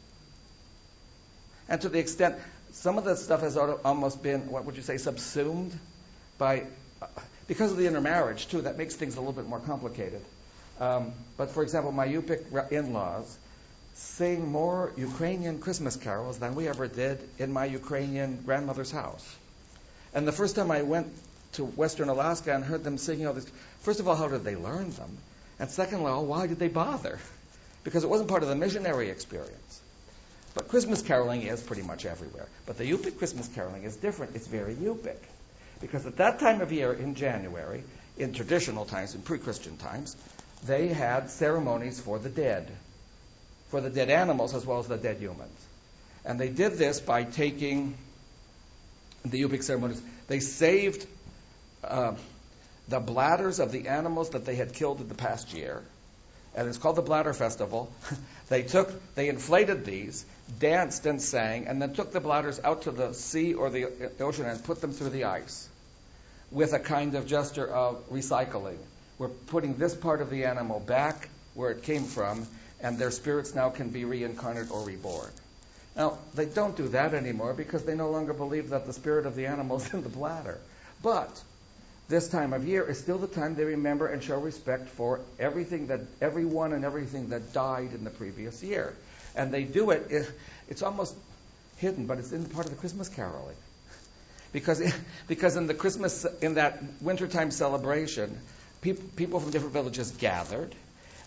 And to the extent, some of that stuff has almost been, what would you say, subsumed by, because of the intermarriage, too. That makes things a little bit more complicated. But, for example, my Yupik in-laws sing more Ukrainian Christmas carols than we ever did in my Ukrainian grandmother's house. And the first time I went to Western Alaska and heard them singing all this, first of all, how did they learn them? And second of all, why did they bother? Because it wasn't part of the missionary experience. But Christmas caroling is pretty much everywhere. But the Yupik Christmas caroling is different. It's very Yupik. Because at that time of year, in January, in traditional times, in pre-Christian times, they had ceremonies for the dead animals as well as the dead humans. And they did this by taking the Yupik ceremonies. They saved the bladders of the animals that they had killed in the past year. And it's called the Bladder Festival. They inflated these, danced and sang, and then took the bladders out to the sea or the ocean and put them through the ice with a kind of gesture of recycling. We're putting this part of the animal back where it came from, and their spirits now can be reincarnated or reborn. Now, they don't do that anymore because they no longer believe that the spirit of the animal is in the bladder. But this time of year is still the time they remember and show respect for everyone and everything that died in the previous year. And they do it, it's almost hidden, but it's in part of the Christmas caroling. Because in that wintertime celebration, people from different villages gathered.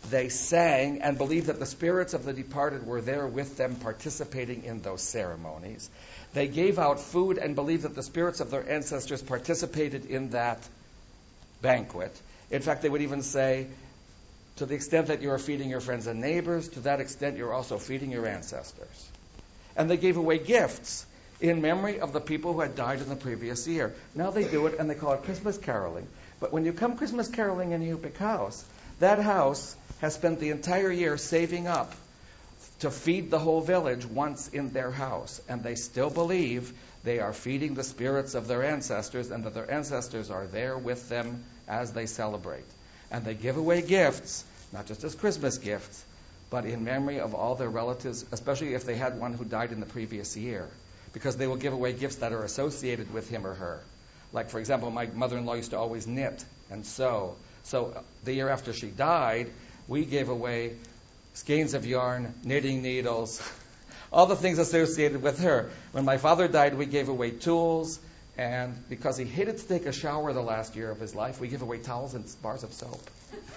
They sang and believed that the spirits of the departed were there with them participating in those ceremonies. They gave out food and believed that the spirits of their ancestors participated in that banquet. In fact, they would even say, to the extent that you are feeding your friends and neighbors, to that extent you're also feeding your ancestors. And they gave away gifts in memory of the people who had died in the previous year. Now they do it and they call it Christmas caroling. But when you come Christmas caroling in a Yupik house, that house has spent the entire year saving up to feed the whole village once in their house. And they still believe they are feeding the spirits of their ancestors and that their ancestors are there with them as they celebrate. And they give away gifts, not just as Christmas gifts, but in memory of all their relatives, especially if they had one who died in the previous year, because they will give away gifts that are associated with him or her. Like, for example, my mother-in-law used to always knit and sew. So the year after she died, we gave away skeins of yarn, knitting needles, all the things associated with her. When my father died, we gave away tools, and because he hated to take a shower the last year of his life, we gave away towels and bars of soap.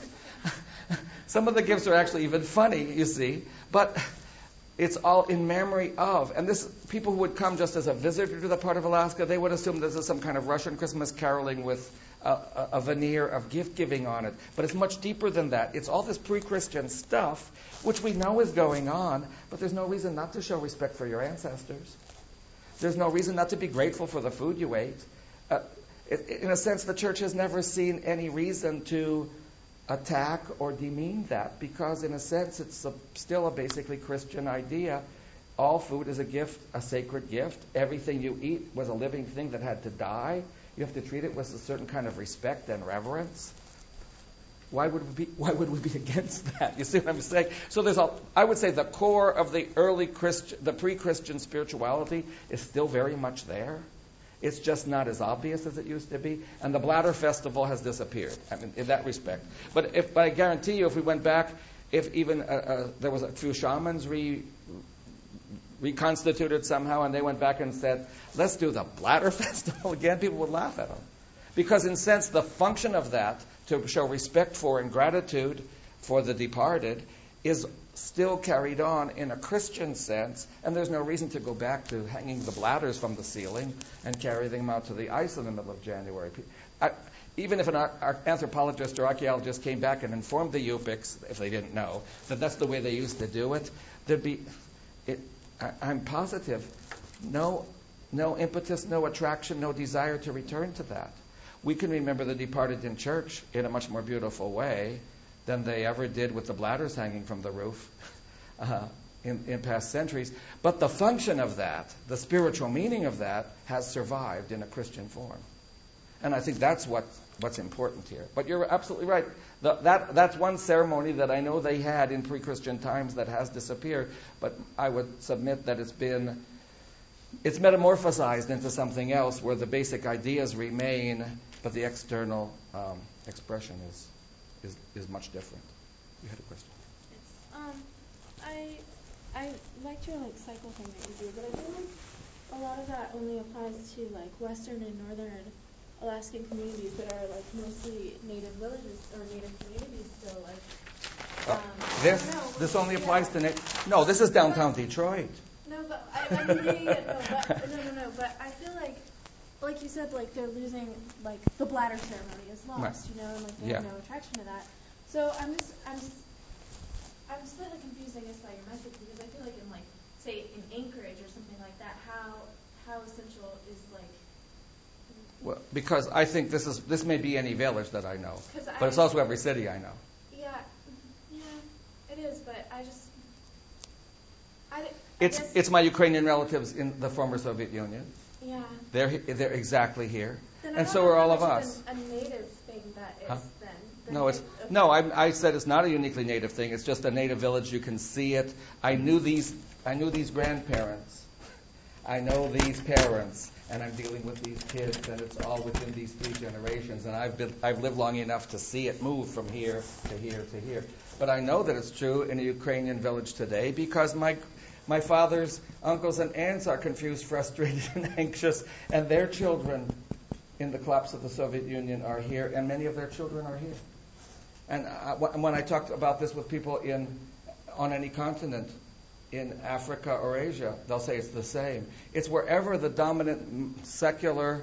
Some of the gifts are actually even funny, you see, but it's all in memory of. And this, people who would come just as a visitor to the part of Alaska, they would assume this is some kind of Russian Christmas caroling with a veneer of gift-giving on it. But it's much deeper than that. It's all this pre-Christian stuff, which we know is going on, but there's no reason not to show respect for your ancestors. There's no reason not to be grateful for the food you ate. In a sense, the church has never seen any reason to attack or demean that, because in a sense it's still a basically Christian idea. All food is a gift, a sacred gift. Everything you eat was a living thing that had to die. You have to treat it with a certain kind of respect and reverence. Why would we be against that? You see what I'm saying? So I would say the core of the the pre-Christian spirituality is still very much there. It's just not as obvious as it used to be. And the Bladder Festival has disappeared, I mean, in that respect. But I guarantee you, if we went back, if even there was a few shamans reconstituted somehow, and they went back and said, let's do the Bladder Festival again, people would laugh at them. Because in a sense, the function of that, to show respect for and gratitude for the departed, is still carried on in a Christian sense, and there's no reason to go back to hanging the bladders from the ceiling and carry them out to the ice in the middle of January. Even if an anthropologist or archaeologist came back and informed the Yupiks, if they didn't know, that that's the way they used to do it, I'm positive, no impetus, no attraction, no desire to return to that. We can remember the departed in church in a much more beautiful way than they ever did with the bladders hanging from the roof in past centuries. But the function of that, the spiritual meaning of that, has survived in a Christian form. And I think that's what's important here. But you're absolutely right. That's one ceremony that I know they had in pre-Christian times that has disappeared. But I would submit that it's metamorphosized into something else where the basic ideas remain, but the external expression is much different. You had a question. I liked your cycle thing that you do, but I feel like a lot of that only applies to Western and Northern Alaskan communities that are mostly native villages or native communities. So this only applies to no. This is downtown Detroit. No, but I'm reading it. No. But I feel like you said, they're losing the bladder ceremony is lost, Right. And they have no attraction to that. So I'm slightly confused, I guess, by your message, because I feel like in say in Anchorage or something like that, how essential is Well, because I think this may be any village that I know, but it's also every city I know. Yeah, it is. But It's my Ukrainian relatives in the former Soviet Union. Yeah. They're exactly here, Then and so are all of us. A native thing that is then. I said it's not a uniquely native thing. It's just a native village. You can see it. I knew these grandparents. I know these parents, and I'm dealing with these kids, and it's all within these 3 generations. And I've lived long enough to see it move from here to here to here. But I know that it's true in a Ukrainian village today because my father's uncles and aunts are confused, frustrated, and anxious, and their children in the collapse of the Soviet Union are here, and many of their children are here. And when I talked about this with people on any continent, in Africa or Asia, they'll say it's the same. It's wherever the dominant secular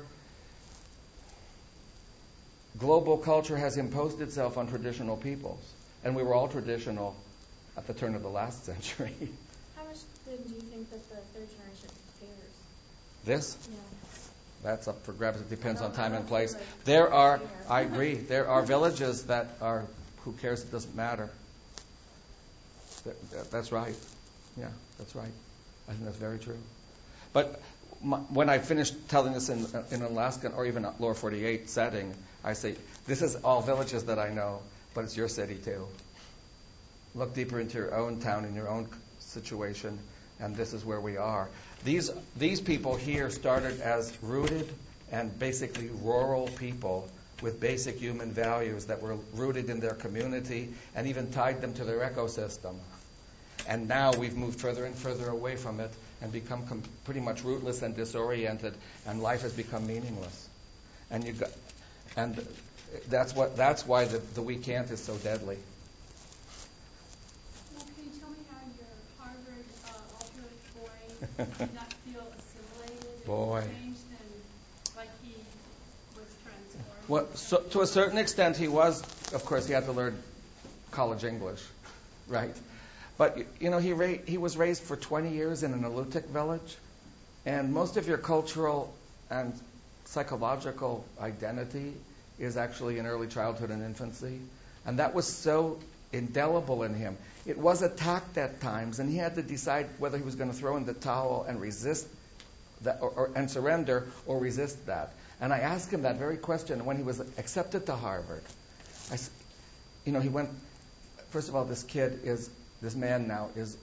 global culture has imposed itself on traditional peoples. And we were all traditional at the turn of the last century. How much then do you think that the third generation favors? This? Yeah. That's up for grabs. It depends on time and I place. feel like There are, yeah. I agree, there are villages that are, who cares, it doesn't matter. That's right. Yeah, that's right. I think that's very true. But when I finish telling this in an Alaskan or even a Lower 48 setting, I say, this is all villages that I know, but it's your city too. Look deeper into your own town and your own situation, and this is where we are. These people here started as rooted and basically rural people with basic human values that were rooted in their community and even tied them to their ecosystem. And now we've moved further and further away from it and become pretty much rootless and disoriented, and life has become meaningless. And that's why the we can't is so deadly. Well, can you tell me how your Harvard altruist boy did not feel assimilated Boy. and changed and like he was transformed? Well, so, to a certain extent, he was. Of course, he had to learn college English, right? But he was raised for 20 years in an Alutiiq village, and most of your cultural and psychological identity is actually in early childhood and infancy, and that was so indelible in him. It was attacked at times, and he had to decide whether he was going to throw in the towel and resist that, and surrender, or resist that. And I asked him that very question when he was accepted to Harvard. He went. First of all, this man now is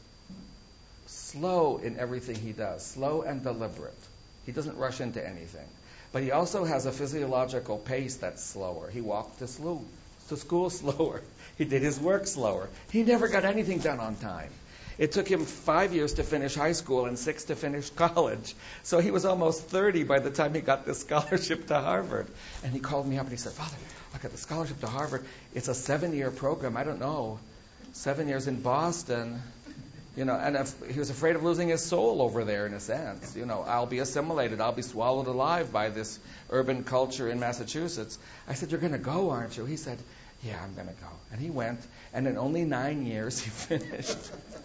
slow in everything he does, slow and deliberate. He doesn't rush into anything. But he also has a physiological pace that's slower. He walked to school slower. He did his work slower. He never got anything done on time. It took him 5 years to finish high school and 6 to finish college. So he was almost 30 by the time he got the scholarship to Harvard. And he called me up and he said, "Father, I got the scholarship to Harvard. It's a 7-year program. I don't know. 7 years in Boston." And he was afraid of losing his soul over there, in a sense. I'll be assimilated. I'll be swallowed alive by this urban culture in Massachusetts. I said, "You're going to go, aren't you?" He said, "Yeah, I'm going to go." And he went, and in only 9 years he finished.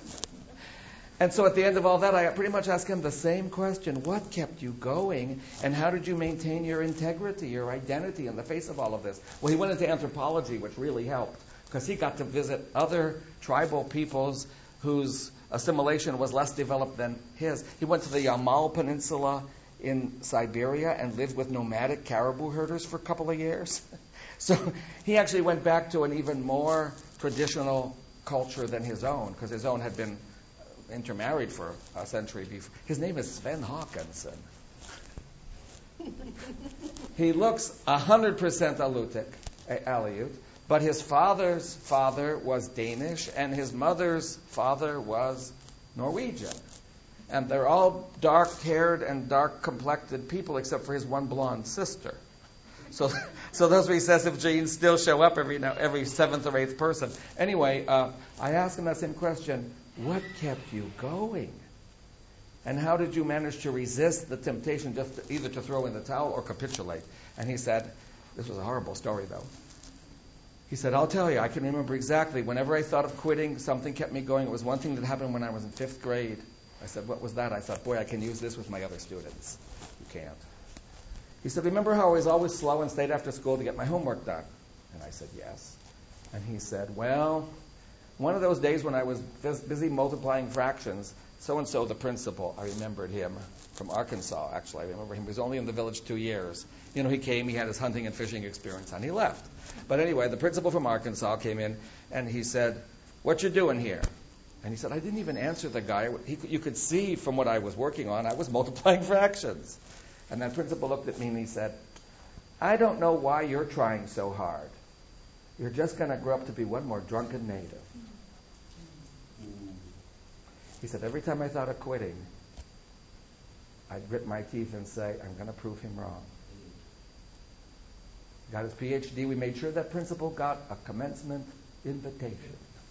And so at the end of all that, I pretty much asked him the same question. What kept you going, and how did you maintain your integrity, your identity in the face of all of this? Well, he went into anthropology, which really helped, because he got to visit other tribal peoples whose assimilation was less developed than his. He went to the Yamal Peninsula in Siberia and lived with nomadic caribou herders for a couple of years. So he actually went back to an even more traditional culture than his own, because his own had been intermarried for a century before. His name is Sven Hawkinson. He looks 100% Aleut, but his father's father was Danish, and his mother's father was Norwegian. And they're all dark-haired and dark-complected people, except for his one blonde sister. So those recessive genes still show up every seventh or eighth person. Anyway, I asked him that same question: what kept you going? And how did you manage to resist the temptation either to throw in the towel or capitulate? And he said, this was a horrible story, though. He said, "I'll tell you, I can remember exactly. Whenever I thought of quitting, something kept me going. It was one thing that happened when I was in 5th grade. I said, what was that? I thought, boy, I can use this with my other students. You can't. He said, remember how I was always slow and stayed after school to get my homework done? And I said, yes. And he said, well, one of those days when I was busy multiplying fractions, so-and-so, the principal, I remembered him from Arkansas, actually. I remember him. He was only in the village 2 years. He came, he had his hunting and fishing experience, and he left. But anyway, the principal from Arkansas came in, and he said, what you doing here? And he said, I didn't even answer the guy. You could see from what I was working on, I was multiplying fractions. And that principal looked at me and he said, I don't know why you're trying so hard. You're just going to grow up to be one more drunken native. He said, every time I thought of quitting, I'd grit my teeth and say, I'm going to prove him wrong. Got his PhD. We made sure that principal got a commencement invitation.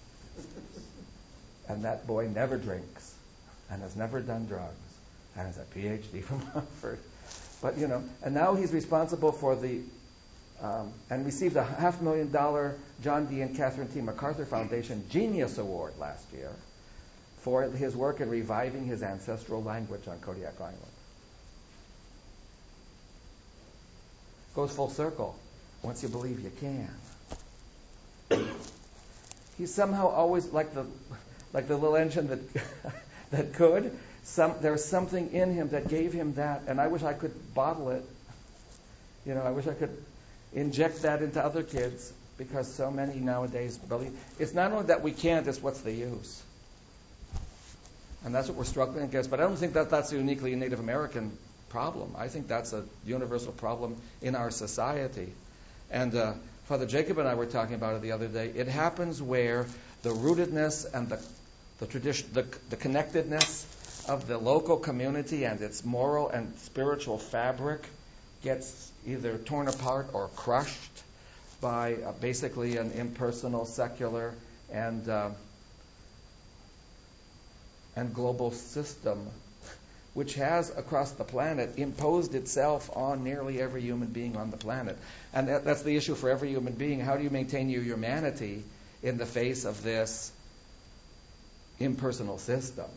And that boy never drinks and has never done drugs and has a PhD from Harvard. But, and now he's responsible for and received a $500,000 John D. and Catherine T. MacArthur Foundation Genius Award last year for his work in reviving his ancestral language on Kodiak Island. Goes full circle. Once you believe, you can. He's somehow always like the little engine that could. There's something in him that gave him that, and I wish I could bottle it. I wish I could inject that into other kids, because so many nowadays believe. It's not only that we can't, it's what's the use. And that's what we're struggling against. But I don't think that's a uniquely Native American problem. I think that's a universal problem in our society. And Father Jacob and I were talking about it the other day. It happens where the rootedness and the tradition, the connectedness of the local community and its moral and spiritual fabric gets either torn apart or crushed by basically an impersonal, secular, and global system, which has, across the planet, imposed itself on nearly every human being on the planet. And that's the issue for every human being. How do you maintain your humanity in the face of this impersonal system?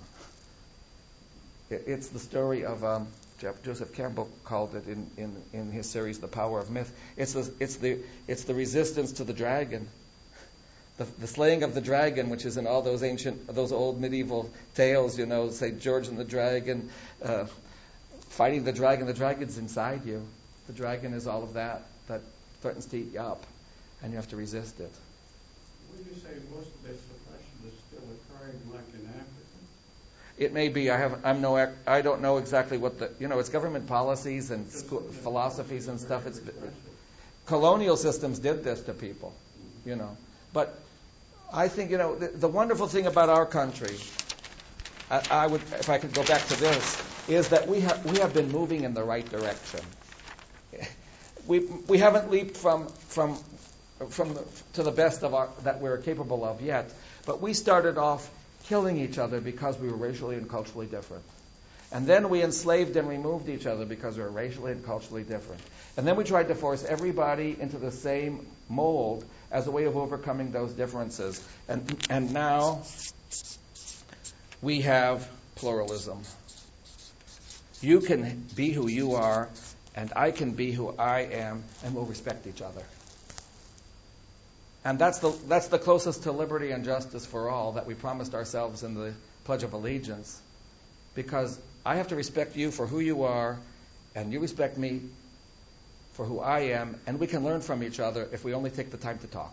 It's the story of Joseph Campbell called it in his series The Power of Myth. It's the resistance to the dragon, the slaying of the dragon, which is in all those old medieval tales. Say George and the dragon, fighting the dragon. The dragon's inside you. The dragon is all of that threatens to eat you up, and you have to resist it. Would you say most of this suppression is still occurring, like in Africa? It may be. I don't know exactly what it's government policies and philosophies and stuff. It's colonial systems did this to people, But I think the wonderful thing about our country, I would, if I could go back to this, is that we have been moving in the right direction. We haven't leaped from to the best of that we're capable of yet, but we started off killing each other because we were racially and culturally different. And then we enslaved and removed each other because we were racially and culturally different. And then we tried to force everybody into the same mold as a way of overcoming those differences. And now we have pluralism. You can be who you are, and I can be who I am, and we'll respect each other. And that's the closest to liberty and justice for all that we promised ourselves in the Pledge of Allegiance. Because I have to respect you for who you are, and you respect me for who I am, and we can learn from each other if we only take the time to talk.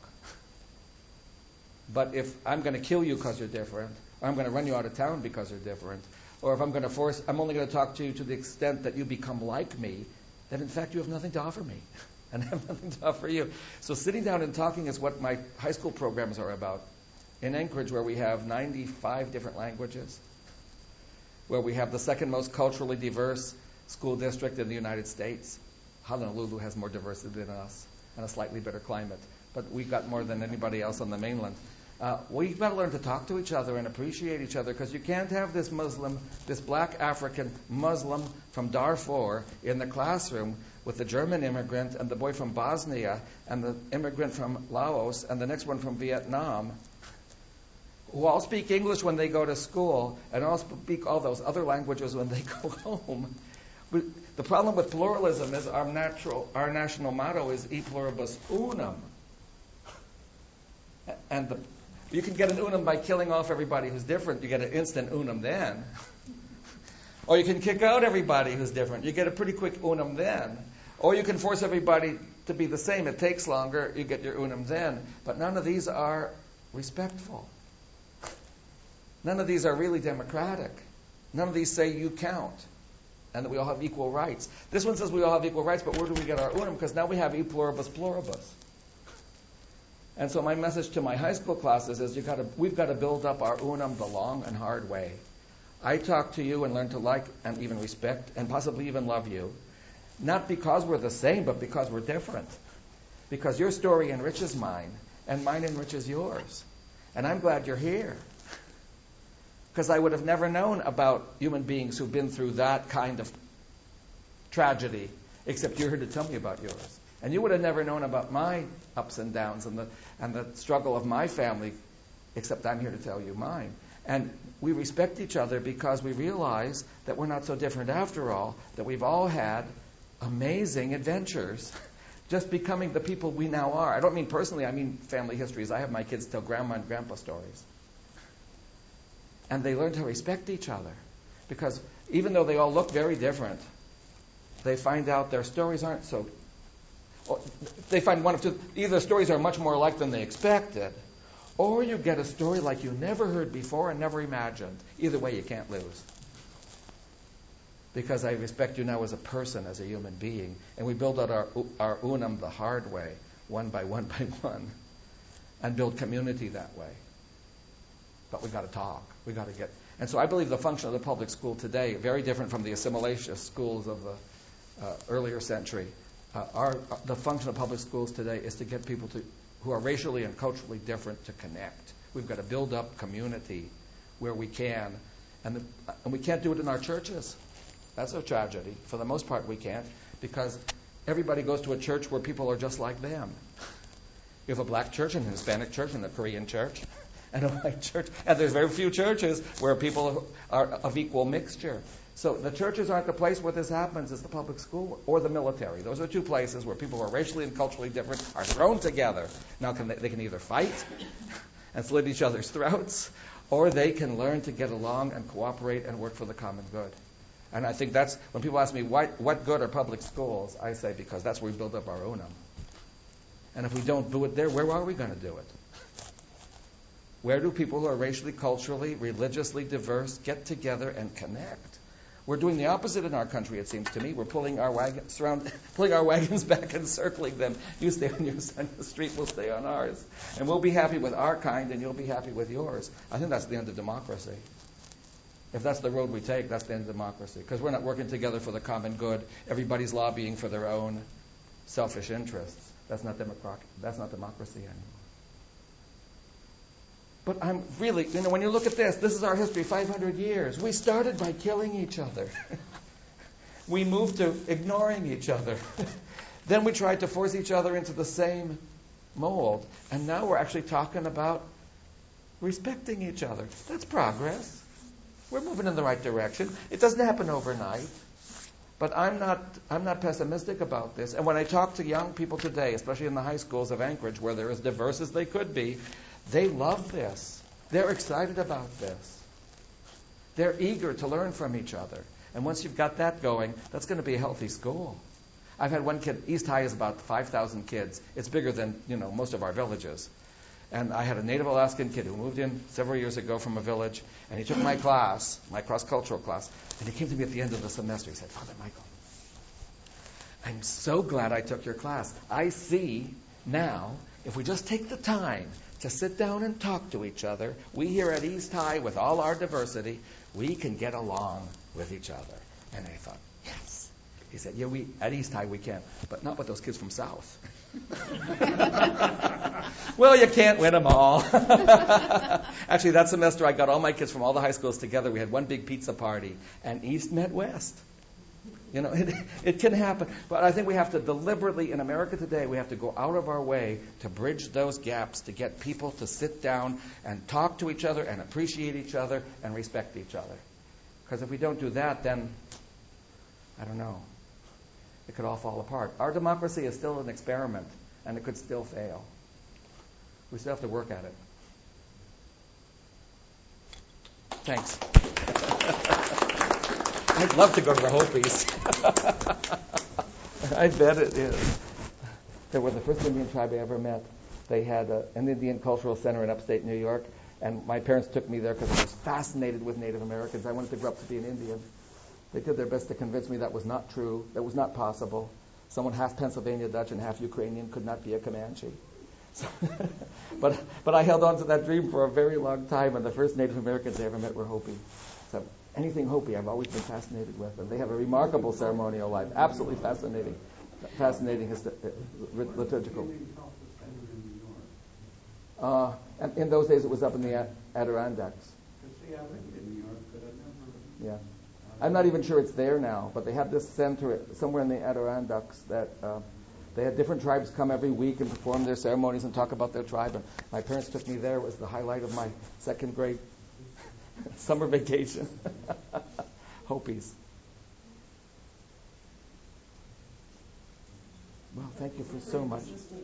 But if I'm going to kill you because you're different, or I'm going to run you out of town because you're different, or if I'm only going to talk to you to the extent that you become like me, then in fact you have nothing to offer me. And I have nothing to offer you. So sitting down and talking is what my high school programs are about. In Anchorage, where we have 95 different languages, where we have the second most culturally diverse school district in the United States. Honolulu has more diversity than us and a slightly better climate, but we've got more than anybody else on the mainland. We've got to learn to talk to each other and appreciate each other, because you can't have this black African Muslim from Darfur in the classroom with the German immigrant and the boy from Bosnia and the immigrant from Laos and the next one from Vietnam, who all speak English when they go to school and all speak all those other languages when they go home. The problem with pluralism is our national motto is E pluribus unum. And you can get an unum by killing off everybody who's different. You get an instant unum then. Or you can kick out everybody who's different. You get a pretty quick unum then. Or you can force everybody to be the same. It takes longer. You get your unum then. But none of these are respectful. None of these are really democratic. None of these say you count and that we all have equal rights. This one says we all have equal rights, but where do we get our unum? Because now we have e pluribus pluribus. And so my message to my high school classes is we've got to build up our unum the long and hard way. I talk to you and learn to like and even respect and possibly even love you, not because we're the same, but because we're different. because your story enriches mine, and mine enriches yours. And I'm glad you're here, because I would have never known about human beings who've been through that kind of tragedy, except you're here to tell me about yours. And you would have never known about my ups and downs and the struggle of my family, except I'm here to tell you mine. And we respect each other because we realize that we're not so different after all, that we've all had amazing adventures just becoming the people we now are. I don't mean personally, I mean family histories. I have my kids tell grandma and grandpa stories. And they learn to respect each other, because even though they all look very different, they find out their stories aren't so... They find one of two. Either stories are much more alike than they expected, or you get a story like you never heard before and never imagined. Either way, you can't lose. Because I respect you now as a person, as a human being. And we build out our unum the hard way, one by one by one, and build community that way. But we've got to talk. We've got to get... And so I believe the function of the public school today, very different from the assimilationist schools of the earlier century. The function of public schools today is to get people who are racially and culturally different to connect. We've got to build up community where we can. And we can't do it in our churches. That's a tragedy. For the most part, we can't, because everybody goes to a church where people are just like them. You have a black church and a Hispanic church and a Korean church and a white church. And there's very few churches where people are of equal mixture. So the churches aren't the place where this happens. It's the public school or the military. Those are two places where people who are racially and culturally different are thrown together. Now they can either fight and slit each other's throats, or they can learn to get along and cooperate and work for the common good. And I think that's, when people ask me, what good are public schools? I say, because that's where we build up our unum. And if we don't do it there, where are we going to do it? Where do people who are racially, culturally, religiously diverse get together and connect? We're doing the opposite in our country, it seems to me. We're pulling our wagons back and circling them. You stay on your side of the street, we'll stay on ours. And we'll be happy with our kind, and you'll be happy with yours. I think that's the end of democracy. If that's the road we take, that's the end of democracy. Because we're not working together for the common good. Everybody's lobbying for their own selfish interests. That's not democracy anymore. But I'm really, when you look at this is our history, 500 years. We started by killing each other. We moved to ignoring each other. Then we tried to force each other into the same mold. And now we're actually talking about respecting each other. That's progress. We're moving in the right direction. It doesn't happen overnight. But I'm not pessimistic about this. And when I talk to young people today, especially in the high schools of Anchorage, where they're as diverse as they could be, they love this. They're excited about this. They're eager to learn from each other. And once you've got that going, that's going to be a healthy school. I've had one kid, East High is about 5,000 kids. It's bigger than, most of our villages. And I had a Native Alaskan kid who moved in several years ago from a village, and he took my class, my cross-cultural class, and he came to me at the end of the semester. He said, "Father Michael, I'm so glad I took your class. I see now, if we just take the time to sit down and talk to each other, we here at East High, with all our diversity, we can get along with each other." And I thought, yes. He said, "Yeah, at East High we can, but not with those kids from South." Well, you can't win them all. Actually, that semester I got all my kids from all the high schools together. We had one big pizza party, and East met West. It can happen. But I think we have to deliberately, in America today, we have to go out of our way to bridge those gaps, to get people to sit down and talk to each other and appreciate each other and respect each other. Because if we don't do that, then, I don't know, it could all fall apart. Our democracy is still an experiment, and it could still fail. We still have to work at it. Thanks. I'd love to go to the Hopis. I bet it is. They were the first Indian tribe I ever met. They had an Indian cultural center in upstate New York, and my parents took me there because I was fascinated with Native Americans. I wanted to grow up to be an Indian. They did their best to convince me that was not true, that was not possible. Someone half Pennsylvania Dutch and half Ukrainian could not be a Comanche. So, but I held on to that dream for a very long time, and the first Native Americans I ever met were Hopi. So anything Hopi I've always been fascinated with, and they have a remarkable ceremonial life, absolutely fascinating. fascinating liturgical. And in those days, it was up in the Adirondacks. See, I lived in New York, but I never. Yeah, I'm not even sure it's there now. But they have this center somewhere in the Adirondacks that they had different tribes come every week and perform their ceremonies and talk about their tribe. And my parents took me there. It was the highlight of my second grade summer vacation. Hopis. Well, thank you for so much.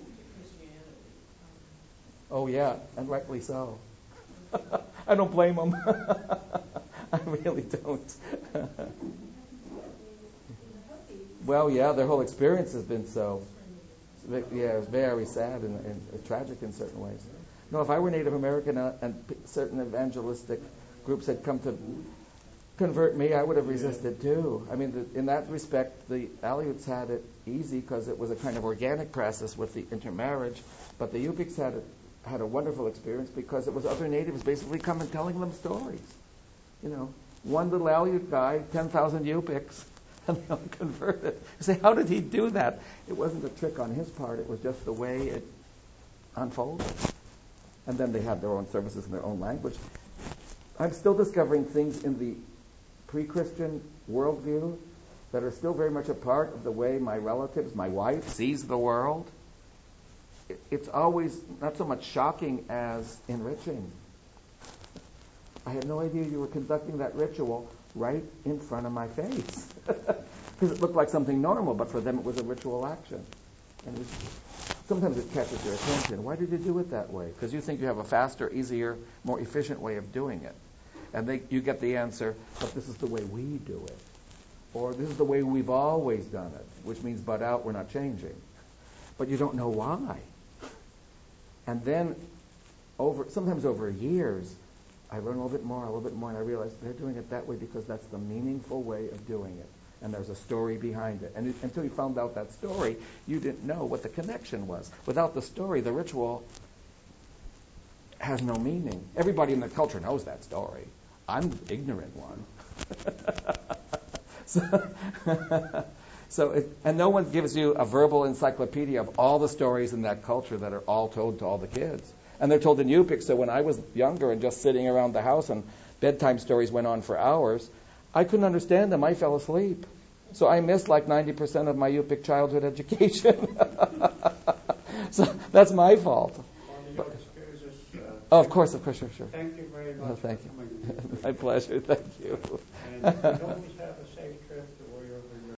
Oh, yeah, and rightly so. I don't blame them. I really don't. Well, yeah, their whole experience has been so, very sad and tragic in certain ways. No, if I were Native American and certain evangelistic groups had come to convert me, I would have resisted too. I mean, in that respect, the Aleuts had it easy because it was a kind of organic process with the intermarriage, but the Yupiks had a wonderful experience because it was other natives basically coming telling them stories. You know, one little Aleut guy, 10,000 Yupiks, and they all converted. You say, how did he do that? It wasn't a trick on his part. It was just the way it unfolded. And then they had their own services in their own language. I'm still discovering things in the pre-Christian worldview that are still very much a part of the way my relatives, my wife, sees the world. It's always not so much shocking as enriching. I had no idea you were conducting that ritual right in front of my face. Because it looked like something normal, but for them it was a ritual action. And sometimes it catches your attention. Why did you do it that way? Because you think you have a faster, easier, more efficient way of doing it. And you get the answer, but this is the way we do it. Or this is the way we've always done it, which means butt out, we're not changing. But you don't know why. And then, sometimes over years, I learn a little bit more, and I realize they're doing it that way because that's the meaningful way of doing it. And there's a story behind it. And until you found out that story, you didn't know what the connection was. Without the story, the ritual has no meaning. Everybody in the culture knows that story. I'm the ignorant one. And no one gives you a verbal encyclopedia of all the stories in that culture that are all told to all the kids. And they're told in Yupik, so when I was younger and just sitting around the house and bedtime stories went on for hours, I couldn't understand them. I fell asleep. So I missed like 90% of my Yupik childhood education. So that's my fault. Of course, sure. Thank you very much. Thank you. My pleasure, thank you. And we always